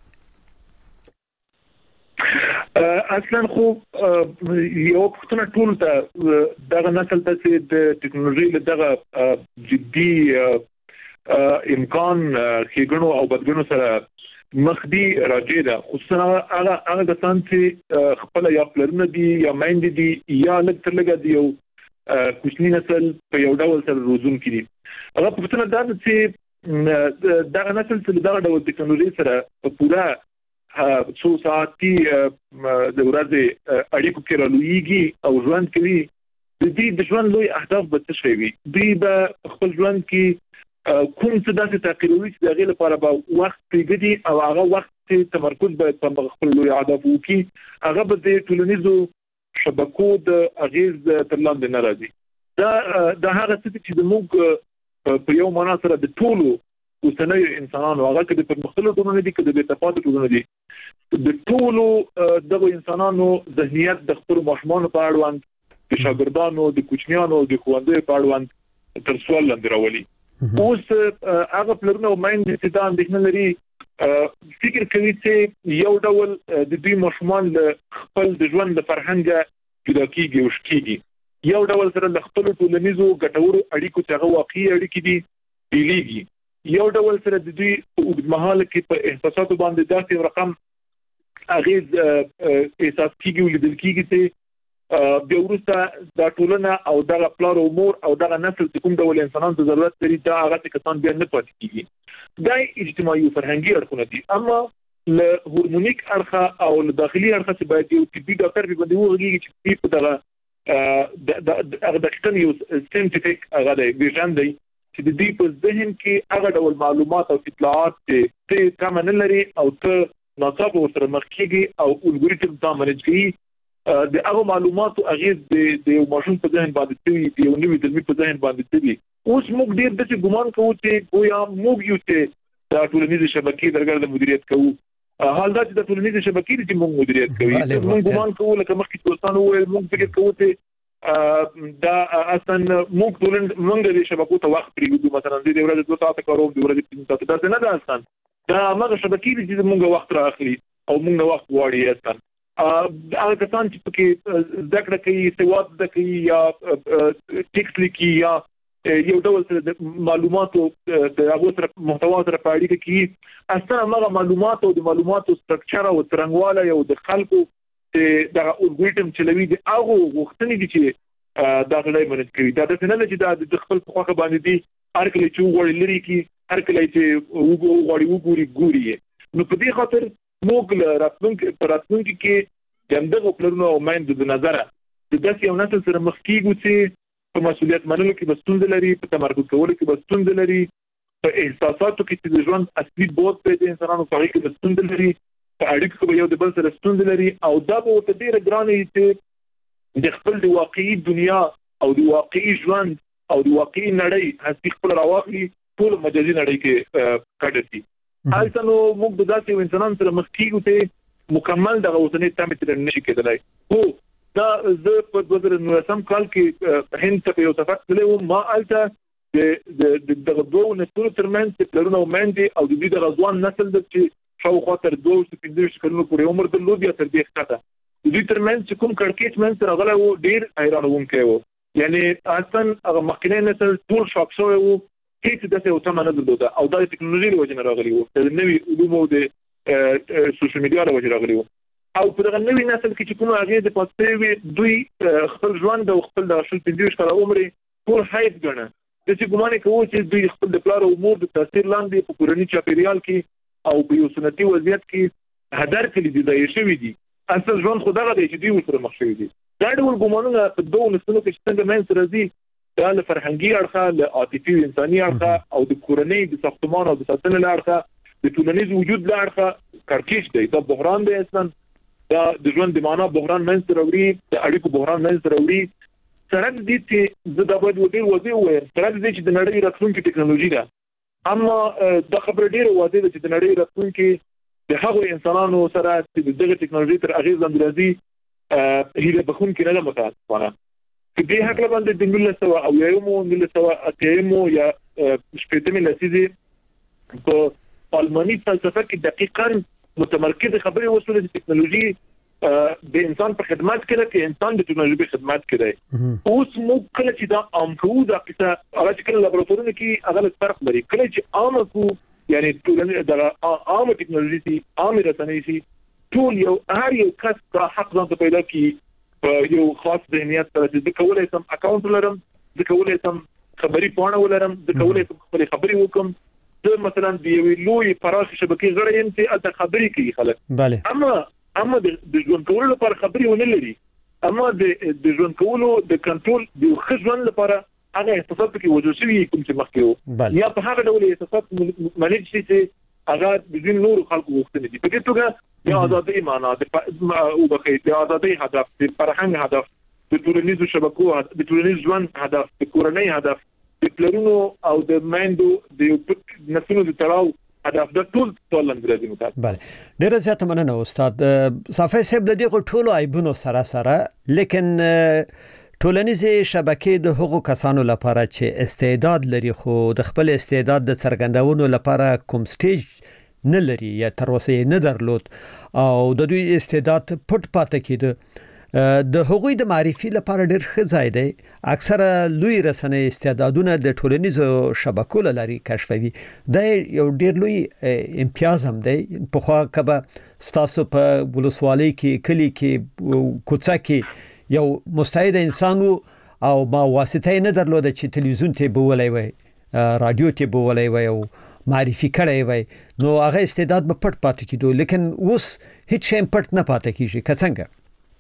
اصلا خو یو پښتون ټول ته دغه نسل ته چې د ټکنالوژي له دغه جدي امکان خېګنو او بدګنو سره مخ دي راځي دا، خصوصا هغه هغه د سانتي خپل یا پلرونه دي یا مایند دي یا لږ تر لږه دی یو کوچنی نسل په یو ډول سره روزون کړي. هغه په څنډه دا چې دا نسل چې دا ډول ټکنالوژي سره په پورا څو ساعتي د ورځې اړیکو کې رالویږي او ژوند کوي، د دې د ژوند لوی اهداف به څه شي وي؟ دوی به خپل ژوند کې کوم څه داسې تعقیبوي چې د هغې لپاره به وخت پرېږدي او هغه وخت تمرکز باید په خپل لوی اهداف وکړي، هغه به د ټولنیزو شبکو د اغیز تر لاندې نه راځي. دا د هغه څه چې زموږ په یو معنا سره د ټولو اوسنیو انسانانو، هغه که د پرمختللو ټولنو دي که د بېتفاوتو ټولنو دي، د ټولو دغو انسانانو ذهنیت د خپلو ماشومانو په اړوند، د شاګردانو، د کوچنیانو، د ښوونځیو په اړوند تر سوال لاندې راولي. اوس هغه پلرونه او میندې چې دا اندېښنه لري فکر کوي چې یو ډول د دوی ماشومان له خپل د ژوند د فرهنګه جدا کېږي او شکېږي، یو ډول سره له خپلو ټولنیزو ګټورو اړیکو چې هغه واقعي اړیکې دي بیلېږي، یو ډول سره د دوی په اوږدمهاله کې په احساساتو باندې داسې رقم اغېز احساس کېږي او لیدل کېږي چې بیا وروسته دا ټولنه او دغه پلار او مور او دغه نسل چې کوم ډول انسانانو ته ضرورت لري دا هغه کسان بیا نه پاتې کېږي. دا اجتماعي او فرهنګي اړخونه دي. اما له هورمونیک اړخه او له داخلي اړخه چې باید یو طبي ډاکټر په باندې وغږیږي چې په دغه هغه دقیقاً یو ساينټیفیک هغه دی ویژن دی چې د دې په ذهن کې هغه ډول معلومات او اطلاعات چې کم نه لري او ته ناڅاپه ورسره مخ کېږي او الګوریتم ته منیج کوي، د هغه معلوماتو اغېز د یو ماشوم په ذهن باندې کوي، د یو نوي زلمي په ذهن باندې کوي. اوس موږ ډېر داسې ګمان کوو چې ګویا موږ یو چې د ټولنیزې شبکې درګرده مدیریت کوو. حال دا چې د ټولنیزې شبکې چې موږ مدیریت کوي، موږ ګمان کوو لکه مخکې دوستانو وویل، موږ فکر کوو چې دا اصلا موږ ټولن موږ د شبکو ته وخت پرېږدو، مثلا د ورځې دوه ساعته کاروم، د ورځې پنځه ساعته، داسې نه ده اصلا. دا هماغه شبکې دي چې موږ وخت رااخلي او موږ نه وخت غواړي. اصلا هغه کسان چې پکې زده کړه کوي، سواد زده کوي یا ټیکس لیکي یا یو ډول سره د معلوماتو د هغو سره محتوا سره په اړیکه کې، اصلا هغه معلومات او د معلوماتو سټرکچر او څرنګوالی او د خلکو چې دغه الګوریتم چلوي د هغو غوښتنې دي چې دا غړی منج کوي. دا داسې نه ده چې دا د خپل په خوښه باندې دي، هر کله چې وغواړي لرې کړي، هر کله چې وغواړي وګوري ګوري یې. نو په دې خاطر موږ له راتلونکي په راتلونکي کې د همدغو پلرونو او میندو د نظره د داسې یو نسل سره مخ کېږو چې په مسؤلیت منلو کې به ستونزې لري، په تمرکز کولو کې به ستونزې لري، په احساساتو کې چې د ژوند اصلي بود دی د انسانانو په هغې کې به ستونزې لري، په اړیکو کې به یو د بل سره ستونزې لري، او دا به ورته ډېره ګرانه وي چې د خپل د واقعي دنیا او د واقعي ژوند او د واقعي نړۍ هڅه خپل راوخلي ټول مجازي نړۍ کې کډسي حالته نو موږ د داسې انسانانو سره مخ کیږو ته مکمل د اوسنۍ تمه تر نشي کېدلای هو دا زه په دوه زره نولسم کال کې هند ته یو سفر تللی ما الته د د د دوه نسلونو ترمنځ پلرونه ومندي او د دې د غزوان نسل د چې شاوخوا تر دوه سوه پنځه کلونو پورې عمر درلود یا تر دې ښکته د دې ترمنځ کوم کړکېچ منځ راغلی و ډېر حیرانونکی و یعنی اصلا هغه مخکینی نسل ټول شاک شوی و هیڅ داسې اوسمه نه درلوده او دا د ټکنالوژي له وجې نه راغلی و د نوي علومو د سوشل میډیا له وجې راغلی و او په دغه نوي نسل کې چې کوم هغې د پاتې شوي دوی خپل ژوند او خپل د شل پنځه کاله عمر ټول حیث ګڼه داسې ګمان یې کوو چې دوی خپل د پلار او مور د تاثیر لاندې په کورني چاپېریال کې او په یو سنتي وضعیت کې هدر کړي دي ځای شوي دي اصل ژوند خو دغه دی چې دوی ورسره مخ شوي دي دا ډول ګمانونه په دوو نسلونو کې چې څنګه منځته راځي دا له فرهنګي اړخه له عاطفي او انساني اړخه او د کورنۍ د ساختمان او د ساتنې له اړخه د ټولنیز وجود له اړخه کړکېچ دی دا بحران دی اصلا دا د ژوند د معنا بحران منځته راوړي د اړیکو بحران منځته راوړي سره د دې چې زه دا باید ډېر واضح ووایم سره د دې چې د نړۍ راتلونکې ټکنالوژي ده اما دا خبره ډېره واضح ده چې د نړۍ راتلونکې د هغو انسانانو سره چې دغه ټکنالوژي تر اغېز لاندې راځي هیله بخونکې نه ده متاسفانه په دې هکله باندې د نولس سوه اویایمو نولس سوه اتیایمو یا شپېتمې لسیزې په الماني فلسفه کې دقیقاً متمرکزه خبرې وشولې د ټکنالوژي د انسان په خدمت کې ده چې انسان د ټکنالوژي په خدمت کې دی اوس موږ کله چې دا عام کوو دا قصه هغه چې کله لابراتورونو کې هغه فرق لري کله چې عام کوو یعنی ټولنه د عام ټکنالوژي عام رسنۍ سي ټول یو هر یو کس دا حق ځان ته پیدا کی یو خاص ذهنیت سره چې د کولای سم اکاونټ ولرم د کولای سم خبري پاڼه ولرم د کولای سم خپل خبري وکم د مثلا د یو لوی پراخ شبکې غړي يم چې الته خبري کوي خلک bale اما اما د ژوند کولو لپاره خبري ونه لري اما د د ژوند کولو د کنټرول د خځوند لپاره هغه احساسات کې وجود شوی کوم چې مخکې یا په هغه ډول احساسات منځ شي چې هغه د دین نور خلکو وختنه دي په دې توګه د ازادۍ معنا د او بخې د ازادۍ هدف د فرهنګ هدف د ټولنیزو شبکو د ټولنیز ژوند هدف د کورنۍ هدف د پلرونو او د ماندو د نسلونو د تړاو هدف د ټول ټول اندرازي مطابق bale ډیره زیاته مننه استاد صافی صاحب د دې ټولو عیبونو سره سره لیکن ټولنیزې شبکې د هغو کسانو لپاره چې استعداد لري خو د خپل استعداد د څرګندونو لپاره کوم سټیج نه لري یا تر اوسه نه درلود او د دوی استعداد پټ پاتې کېده د هغوی د معرفي لپاره ډېر ښه ځای دی اکثره لوی رسنۍ استعدادونه د ټولنیزو شبکو له لارې کشفوي دا یو ډېر لوی امتیاز هم دی پخوا که به ستاسو په ولسوالۍ کې کلي کې کوڅه کې یو مستعد انسان او ما واسطه نه درلوده چې تلویزیون ته بولی وای رادیو ته بولی وای او معرفي کړی وای نو هغه استعداد به پټ پاتې کېدو لیکن اوس هیڅ شی پټ نه پاتې کېږي که څنګه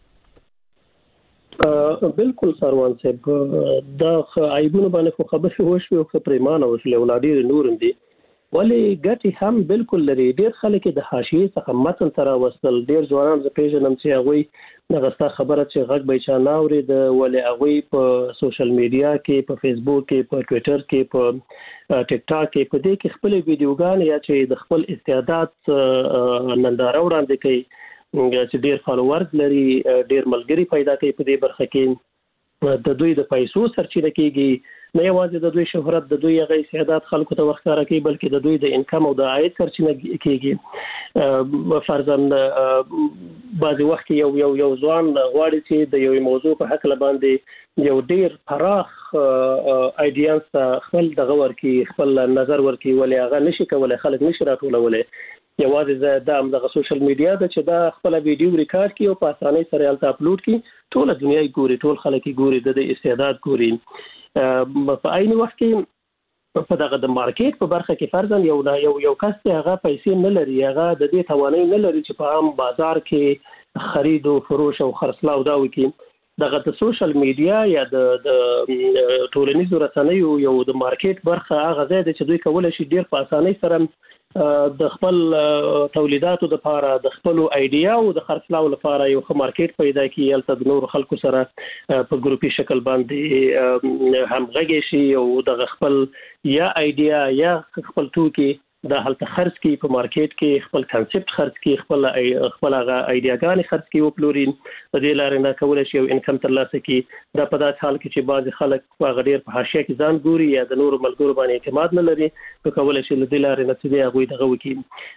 بالکل سروان صاحب دا عیبونه باندې خو خبرې وشوي او پریمانه وشلې ولادي نور دي ولی ګټي هم بالکل لري ډیر خلک د حاشیه څخه متن سره وصل ډیر ځوانان ز پیژنم چې هغه نغستا خبره چې غږ به چا ناوري د ولی هغه په سوشل میډیا کې په فیسبوک کې په ټوئیټر کې په ټیک ټاک کې په دې کې خپل ویډیوګان یا چې د خپل استعداد ننداره وړاندې کوي چې ډیر فالوورز لري ډیر ملګری پیدا کوي په دې برخه کې د دوی د پیسو سرچینه کیږي نه یوازې د دوی شهرت د دوی غي استعداد خلکو ته وختاره کوي بلکې د دوی د انکم او د عاید سرچینه کیږي فرضاً بعضی وخت یو یو یو ځوان غواړي چې د یو موضوع په حق باندې یو ډیر پراخ ایډیانس خپل دغه ورکی خپل نظر ورکی ولې هغه نشي کولای خلک نشي راټولولای یوازې د دغه سوشل میډیا د چې دا خپل ویډیو ریکارډ کړي او په اسانۍ سره الته اپلوډ کړي ټول دنیا یې ګوري ټول خلک یې ګوري د استعداد ګوري په عین وخت کې په دغه د مارکیټ په برخه کې فرضاً یو یو یو کس هغه پیسې نه لري هغه د دې توانایي نه لري چې په عام بازار کې خرید او فروش او خرڅلاو دا وکړي دغه د سوشل میډیا یا د د ټولنیزو رسنیو یو د مارکیټ برخه هغه ځای چې دوی کولای شي ډیر په اسانۍ سره د خپل تولیداتو د لپاره د خپل ایډیا او د خرڅلاو لپاره یو ښه مارکیټ پیدا کړي البته د نور خلکو سره په ګروپي شکل باندې همغږي شي او د خپل یا ایډیا یا خپل توکي د هلته خرڅ کی په مارکیټ کې خپل کانسپټ خرڅ کی خپل خپل هغه ایډیاګان خرڅ کی او پلورین د دې لارې نه کولای شي او انکم ترلاسه کی دا په داسې حال کې چې بعض خلک په غډیر په حاشیه کې ځان ګوري یا د نور ملګرو باندې اعتماد نه لري نو کولای شي د دې لارې نه چې هغه دغه وکي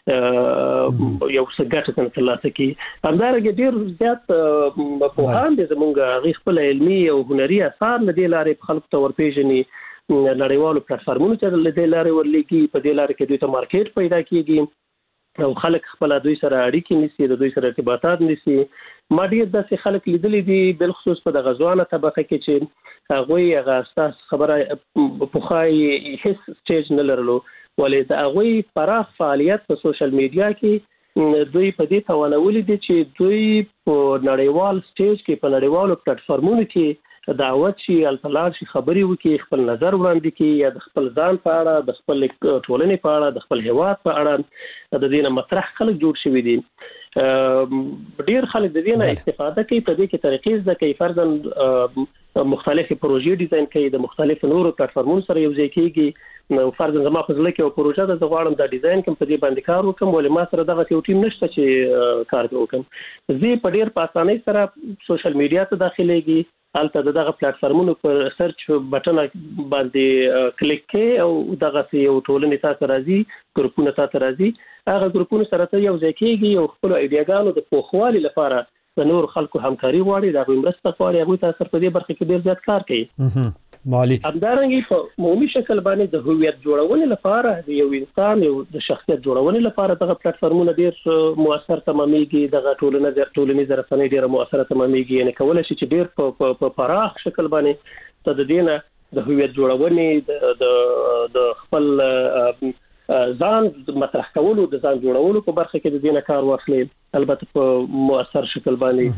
یو څه ګټه ترلاسه کی همدارنګه ډیر زیات په هان د زمونږ غي خپل علمي او هنري اثار د دې لارې خلک ته ورپېژني نړیوالو پلیټفارمونو ته د دې لارې ورلېږي په دې لارې کې دوی ته مارکیټ پیدا کیږي او خلک خپل دوی سره اړیکې نیسي د دوی سره ارتباطات نیسي ما ډیر داسې خلک لیدلې دي بل خصوص په د غزوانه طبقه کې چې هغه هغه اساس خبره په خای هیڅ سټیج نه لرلو ولې د هغه پراخ فعالیت په سوشل میډیا کې دوی په دې توانولې دي چې دوی په نړیوال سټیج کې په نړیوالو پلیټفارمونو کې دعوت شي التلار شي خبري وکي خپل نظر وړاندې کی یا د خپل ځان په اړه د خپل ټولنې په اړه د خپل هیواد په اړه د دې نه مطرح خلک جوړ شوي دي ډیر خلک د دې نه استفاده کوي په دې کې طریقې زده کوي فرضاً مختلفې پروژې ډیزاین کوي د مختلفو نورو پلیټفارمونو سره یو ځای کیږي نو فرضاً زما په ځل کې یو پروژه د غواړم د ډیزاین کوم په دې باندې کار وکم ولې ما سره دغه یو ټیم نشته چې کار وکم زه په ډیر په اسانۍ سره سوشل میډیا ته داخليږي البته دغه پلیټفارمونو پر سرچ بټن باندې کلیک کې او دغه یو ټولنې تاسو راځي ګروپونه تاسو راځي هغه ګروپونه سره ته یو ځای کېږي او خپل ایډیاګانو د پوښوالي لپاره د نور خلکو همکاري غواړي دا مرسته غواړي هغه تاسو په دې برخه کې ډیر زیات کار کوي مالي همدارنګه په عمومي شکل باندې د هویت جوړونې لپاره د یو انسان او د شخصیت جوړونې لپاره دغه پلیټفارمونه ډیر موثر تمامېږي دغه ټولنه د ټولنیز رسنۍ ډیر موثر تمامېږي یعنی کولای شي چې ډیر په پراخ شکل باندې د دینه د هویت جوړونې د د خپل ځان مطرح کولو د ځان جوړولو په برخه کې د دینه کار واخلي البته په موثر شکل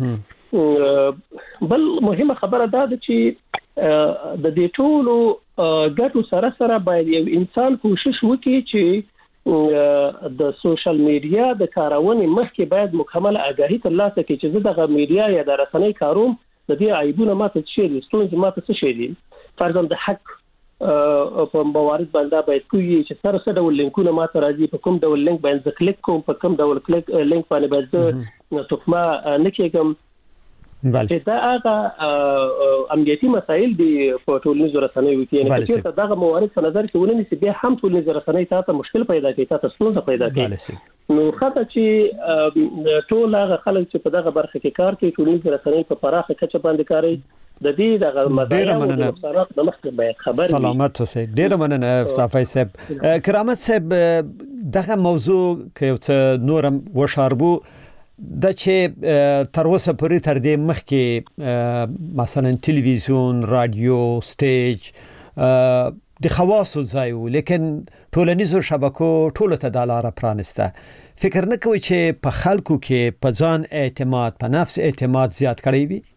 باندې بل مهمه خبره ده چې د دې ټولو ګټو سره سره باید یو انسان کوشش وکړي چې د سوشل میډیا د کارونې مخکې باید مکمل آگاهی ترلاسه کړي چې دغه میډیا یا د رسنۍ کاروم د دې عیبونه ماته څه دي ستونزې ماته څه شي دي فرضاً د حق په موارد باندې باید کوی چې سره سره ډول لینکونه ماته راځي په کوم ډول لینک باندې کلیک کوم په کوم ډول کلیک لینک باندې باید تخمه نکېږم چې دا هغه امنیتي مسایل دي په ټولنیزو رسنیو کې یعنی چې دغه موارد په نظر کې ونیول شي بیا هم ټولنیزو رسنۍ ته مشکل پیدا کوي تاسو ستونزه پیدا کوي نو خاطر چې ټول هغه خلک چې په دغه برخه کې کار کوي ټولنیزو رسنۍ په پراخه کچه باندې کاري د دې دغه مزایا او نقصانات د مخکې باید خبر سلامت اوسئ ډیر مننه صافی صاحب کرامت صاحب دغه موضوع کې څه نورم وشاربو د چې تر اوسه پورې تر دې مخکې مثلا تلویزیون رادیو سټیج د خواصو ځای و لیکن ټولنیزو شبکو ټول ته د لار پرانسته فکر نه کوي چې په خلکو کې په ځان اعتماد په نفس اعتماد زیات کړی وي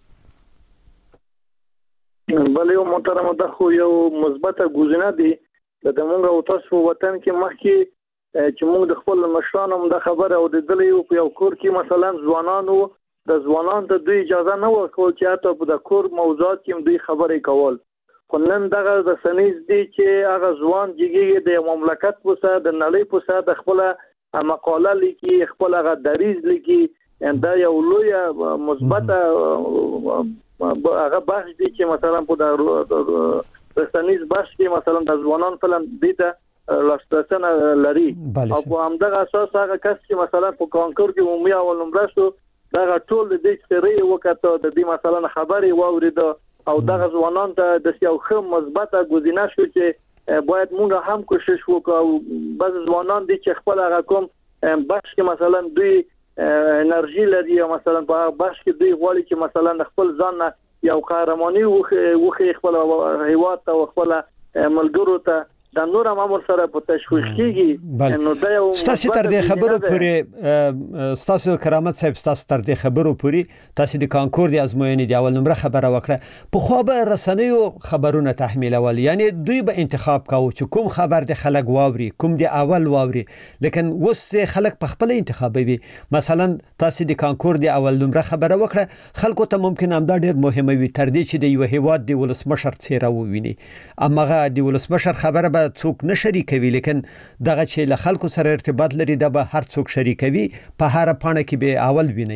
بل یو محترم ده خو یو مثبته ګزینه دي د موږ او تاسو وطن کې مخکې چې موږ د خپل مشرانو د خبره او د دلی په یو کور کې مثلا ځوانانو د ځوانانو ته دوی اجازه نه ورکول چې حتی په د کور موضوعات کې دوی خبرې کول خو نن دغه د سنیز دي چې هغه ځوان جګیږي د مملکت په سر د نړۍ په سر د خپل مقاله لیکي خپل هغه دریز لیکي دا یو لوی مثبته هغه بحث دي چې مثلا په د سنیز بحث کې مثلا د ځوانانو فلم دي ته لاستاسنه لري او په همدغه اساس هغه کس چې مثلا په کانکور کې عمومي او نمبر شو دا ټول د دې سری وکړه د دې مثلا خبري واورید او دغه ځوانان ته د یو ښه مثبته ګزینه شو چې باید موږ هم کوشش وکړو بعض ځوانان دي چې خپل هغه کوم بحث کې مثلا دوی انرژي لري مثلا په بحث کې دوی غواړي چې مثلا خپل ځان یو قهرماني وخی خپل هیواد ته خپل ملګرو ته د نور امر سره په تشویق کیږي نو دا یو تاسو تر دې خبرو پورې تاسو کرامت صاحب تاسو تر دې خبرو پورې تاسو د کانکور د ازموینې د اول نمبر خبره وکړه په خو به رسنیو خبرونه تحمیلول یعنی دوی به انتخاب کاوه چې کوم خبر د خلک واوري کوم د اول واوري لیکن وس خلک په خپل انتخابوي مثلا تاسو د کانکور د اول نمبر خبره وکړه خلکو ته ممکن هم دا ډیر مهمه وي تر دې چې د یو هیواد د ولسمشر څیره وویني اماغه د ولسمشر خبره به څوک نه شریکوي لیکن دغه چې له خلکو سره ارتباط لري د به هر څوک شریکوي په هر پاڼه کې به اول ویني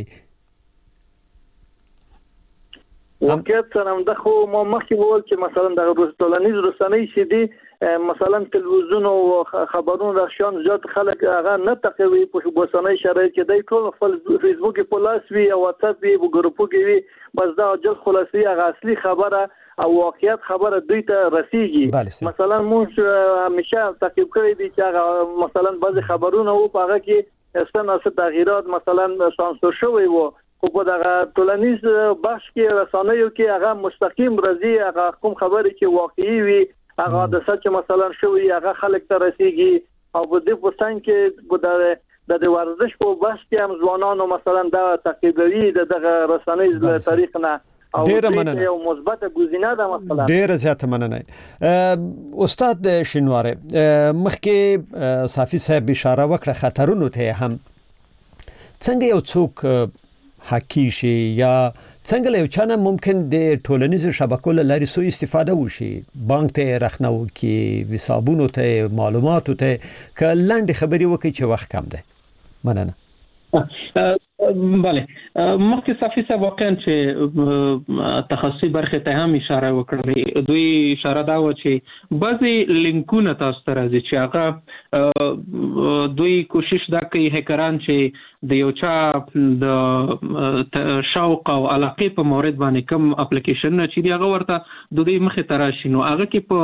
واقعیت سره د خو ما مخکې وویل چې مثلا د ټولنیز رسنۍ چې دي مثلا تلویزیون او خبرونو راشون زیات خلک هغه نه تقوي په بوسنۍ شرایط کې د ټول خپل فیسبوک په لاس وی او واتس اپ وی ګروپو کې وی بس دا جل خلاصي هغه اصلي خبره او واقعیت خبره دوی ته رسیږي مثلا موږ همیشه تعقیب کړی دي چې هغه مثلا بعض خبرونه او هغه کې ستنه تغیرات مثلا سانسور شوی وو خو په دغه ټولنیز بخش کې رسنیو کې هغه مستقیم راځي هغه کوم خبرې چې واقعي وي هغه د سچ مثلا شوی هغه خلک ته رسیږي او په دې پوسټان کې د د ورزش په بخش کې هم ځوانانو مثلا دا تعقیبوي دغه رسنیز له طریق نه ډیر مننه یو مثبت گزینه ده مثلا ډیر زیات مننه استاد شینواره مخکې صافی صاحب اشاره وکړه خطرونو ته هم څنګه یو څوک حقی شي یا څنګه یو چانه ممکن د ټولنیزو شبکو لاري سو استفاده وشي بانک ته رخنو کې حسابونو ته معلوماتو ته ک لاندې خبري وکړي چې وخت کم ده مننه بله مخکې صافی صاحب واقعا چې تخصصي برخه ته هم اشاره وکړه دوی اشاره دا و چې بعضي لینکونه تاسو ته راځي چې هغه دوی کوشش دا کوي هکران چې د یو چا د شوق او علاقه په مورد باندې کوم اپلیکیشن چې دی هغه ورته د دوی مخه تراشي نو هغه کې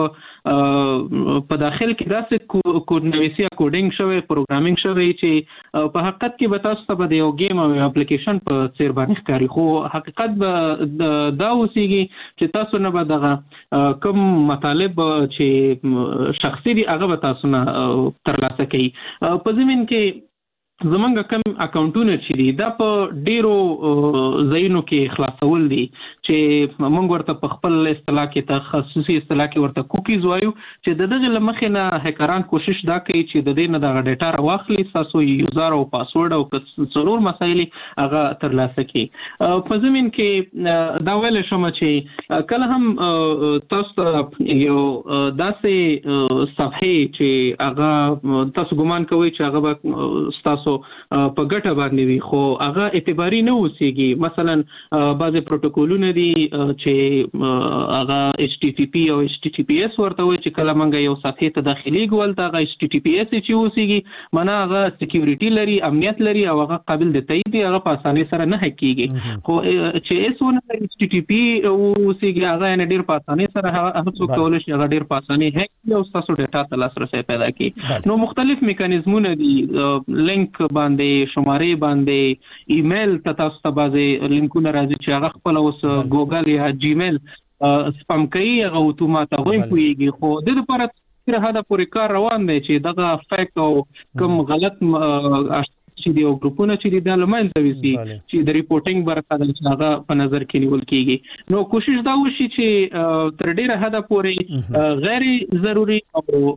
په په داخل کې داسې کوډنویسي کوډینګ شوی پروګرامینګ شوی چې په حقیقت کې به تاسو ته د یو گیم او اپلیکیشن په څیر باندې ښکاري خو حقیقت به دا اوسېږي چې تاسو نه به دغه کوم مطالب چې شخصي دي هغه به تاسو نه ترلاسه کوي په زمين کې زمونږ کم اکاونټونه چې دي دا په ډیرو ځایونو کې خلاصول دي چې موږ ورته په خپل اصطلاح کې تخصصي اصطلاح کې ورته کوکیز وایو چې د دغه لمخې نه هکران کوشش دا کوي چې د دې نه د ډیټا راواخلي تاسو یوزر او پاسورډ او څلور مسایل هغه ترلاسه کړي په زمين کې دا ویل شوم چې کله هم تاسو یو داسې صفحه چې هغه تاسو ګمان کوئ چې هغه تاسو په ګټه باندې وي خو هغه اعتباري نه اوسېږي مثلا بعضی پروتوکولونه دي چې هغه ایچ ټي ټي پی او ایچ ټي ټي پی اس ورته وي چې کله موږ یو صفحه ته داخلي ګول ته هغه ایچ ټي ټي پی اس چې اوسېږي معنا هغه سکیورټي لري امنیت لري او هغه قابل د تایید دی هغه په اسانۍ سره نه هک کیږي خو چې اس ونه ایچ ټي ټي پی اوسېږي هغه نه ډیر په اسانۍ سره هغه څوک کولای شي هغه ډیر په اسانۍ هک او تاسو ډیټا ته لاسرسي پیدا کړي نو مختلف میکانیزمونه دي لینک باندې شمارې باندې ایمیل ته تاسو ته بازي لینکونه راځي چې هغه خپل اوس ګوګل یا جیمیل سپام کوي هغه اتومات هغه کوي خو د دې لپاره تر هدا پورې کار روان دی چې دغه فیک او کوم غلط چې دی او ګروپونه چې دی د لمنځه وسی چې د ریپورتینګ برخه د هغه په نظر کې نیول کیږي نو کوشش دا وشي چې تر ډیره حد پورې غیر ضروري او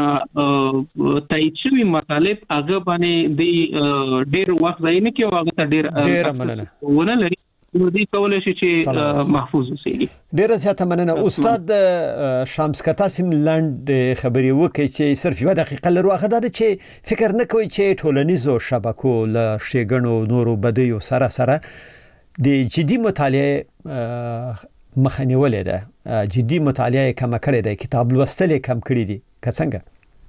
نه تایید شوی مطالب هغه باندې د ډیر وخت ځای نه کې هغه ته ډیر ډیر مننه ونه لري نو دې کولای شي چې محفوظ اوسي ډیر زیاته مننه استاد شمس کتاسم لاند خبري وکي چې صرف یو دقیقه لرو هغه د چې فکر نه کوي چې ټولنیزو شبکو له شیګنو نورو بدیو سره سره د جدي مطالعه مخنیولې ده جدي مطالعه کم کړي ده کتاب لوستل کم کړي دي څنګه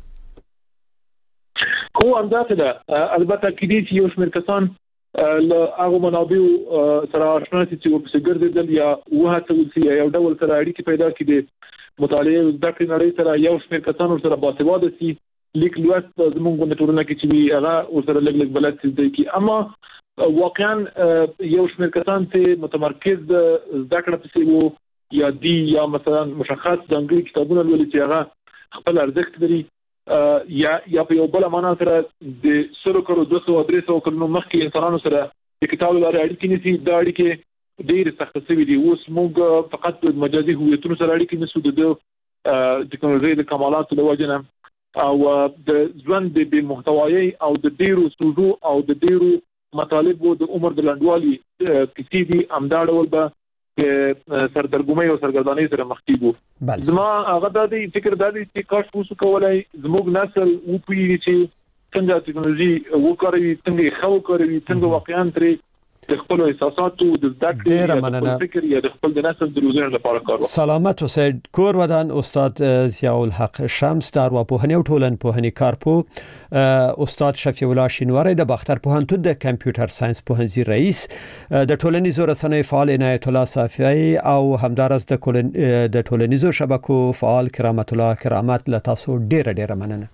خو اندازه ده البته کې دي یو شمېر کسان له هغه منابع سره آشنا چې ورپسې ګرځېدل یا وهڅول شي یو ډول سره اړیکې پیدا کړي مطالعه زده کړې نړۍ سره یو شمېر کسان سره باسواده شي لیک لوست زموږ په ټولنه کې چې هغه سره لږ لږ بلد دي کی اما واقعا یو شمېر کسان چې متمرکز زده کړه پسې وو یا دی یا مثلا مشخص ځانګړي کتابونه لولي چې هغه خپل ارزښت لري یا یا په یو بل معنا سره د سلو کړو دوه سوه درې سوه کلونو مخکې انسانانو سره د کتاب لپاره اړیکې نسی دا اړیکې ډېر سخت شوي دي. اوس موږ فقط مجازي هویتونو سره اړیکې نسو د ټکنالوژي د کمالاتو له وجې نه او د ژوند د بې محتوایي او د ډېرو ستونزو او د ډېرو مطالبو د عمر د لنډوالي کیسې دي همدا ډول به سردرګمۍ او سرګردانۍ سره مخ کیږو. زما هغه د دې فکر د دې چې کاش اوس کولای زموږ نسل وپوهیږي چې څنګه ټکنالوژي وکاروي، څنګه ښه وکاروي، څنګه واقعا ترې د خپل احساساتو د ذکر یا د خپل فکر یا د خپل د نسل د روزنې لپاره کار وکړي. سلامت اوسئ. کور ودان استاد ضیاء الحق شمس د ارواپوهنې او ټولنپوهنې کارپو، استاد شفیع الله شینواری د باختر پوهنتون د کمپیوټر ساينس پوهنځي رئیس، د ټولنیزو رسنیو فعال عنایت الله صافی او همدارس د د ټولنیزو شبکو فعال کرامت الله کرامت له تاسو ډیره ډیره مننه.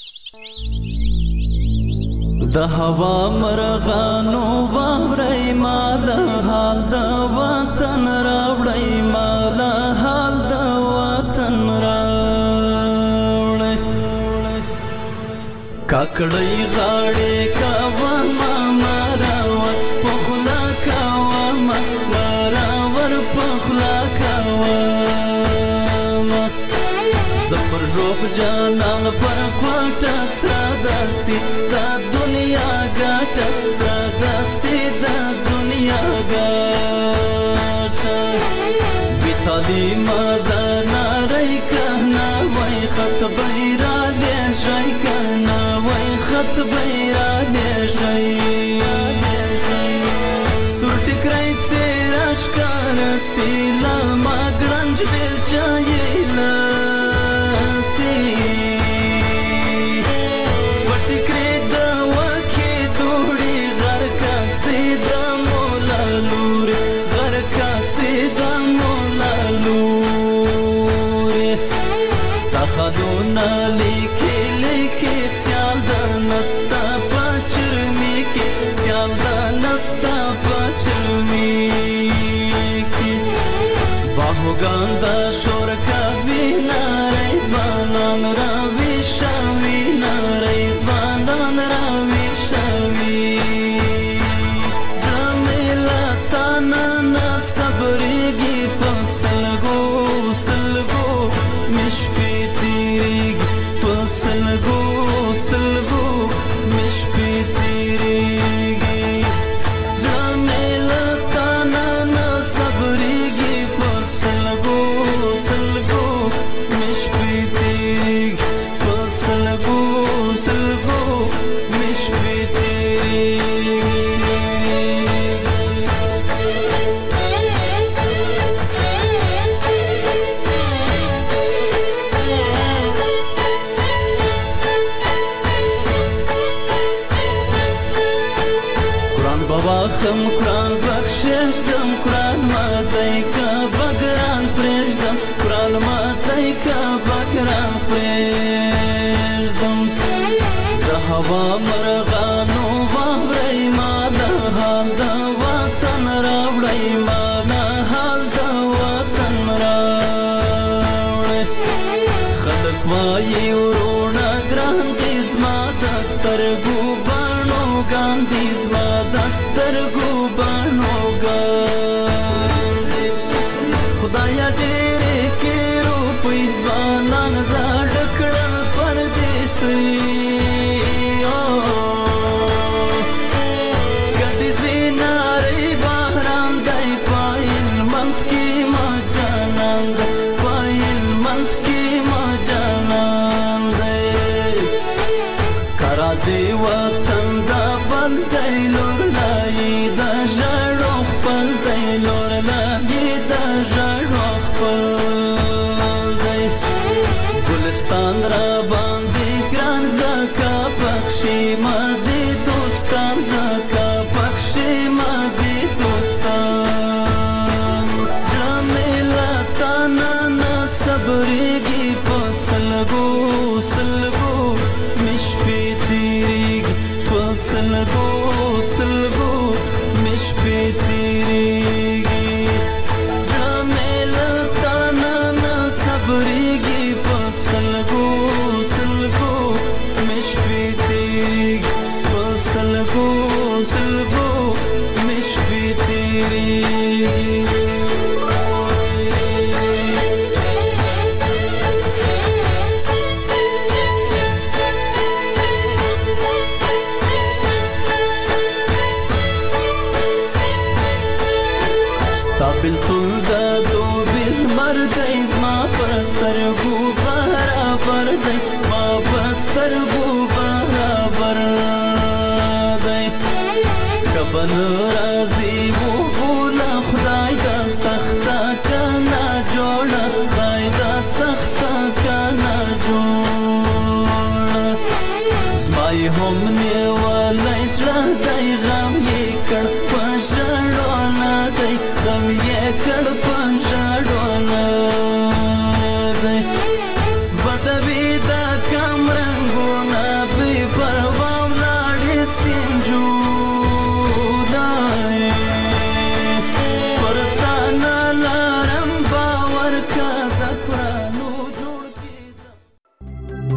د هوا مرغانو باورای مال حال د وطن راوړی، مال حال د وطن راوړی، کاکړی غاړې کا ما مراو پخلا کا ما مراور پخلا کا زپر جوب جانان پر کوټه سراداسي د دنیا ګټه، سراداسي د دنیا ګټه، بتعلیم د ناري کهنا وای خط بیرا دې شي کنا وای خط بیرا دې شي سور ټکرای سراش کار سیلا ما ګرنج بل چایلا خدونا لیکي لیکي سیال د نستا پچرمی کې، سیال د نستا پچرمی کې، باهوګان د شور کوي ناري ځوانان راوي شوي، ناري ځوانان راوي شوي، زمیلا تانا صبرېږي په سلګو سلګو مشپي سلګو سلګو مش پیتریږي، زمیلا تانا نه صبرېږي په سلګو سلګو مش پیتریږي، په سلګو سلګو مش پیتریږي. خم قرآن بخشش دم قرآن ماتای کا بگران پریشدم، قرآن ماتای کا بگران پریشدم، د هوا مرغانو باورای مال حال د وطن راوړی، مال حال د وطن راوړی، خلک وایي ورونه ګران دي زما د سترګو بڼو ګاندي، زما د سترګو بڼو ګاندي، خدایا ډېرې کې روپۍ ځوانان زاړه کړل پردیسي، ګډې زینارې بهران دی پایل منت کې ما جانان دی، پایل منت کې ما جانان دی، کرازي وطن دا بل دی لور لای دا ژړو خپل دی، لور لای دا ژړو خپل دی، ګلستان را باندې ګران زکا پکښې ما دې دوستان، زکا پکښې ما دې دوستان، زړه مې له تانا نه صبرېږي په سلګو سلګو مې شپې تېرېږي، په سلګو سلګو مې شپې تېرېږي، زړه مې له تانا نه صبرېږي په سلګو بلتل دا دو بیل مردی زما پرسترګو برابر دی زما پرسترګو برابر دی کبن راضی وو بولا خدای دا سخته کنا جوړه خدای دا سخته کنا جوړه زما هم نیولای زړه دی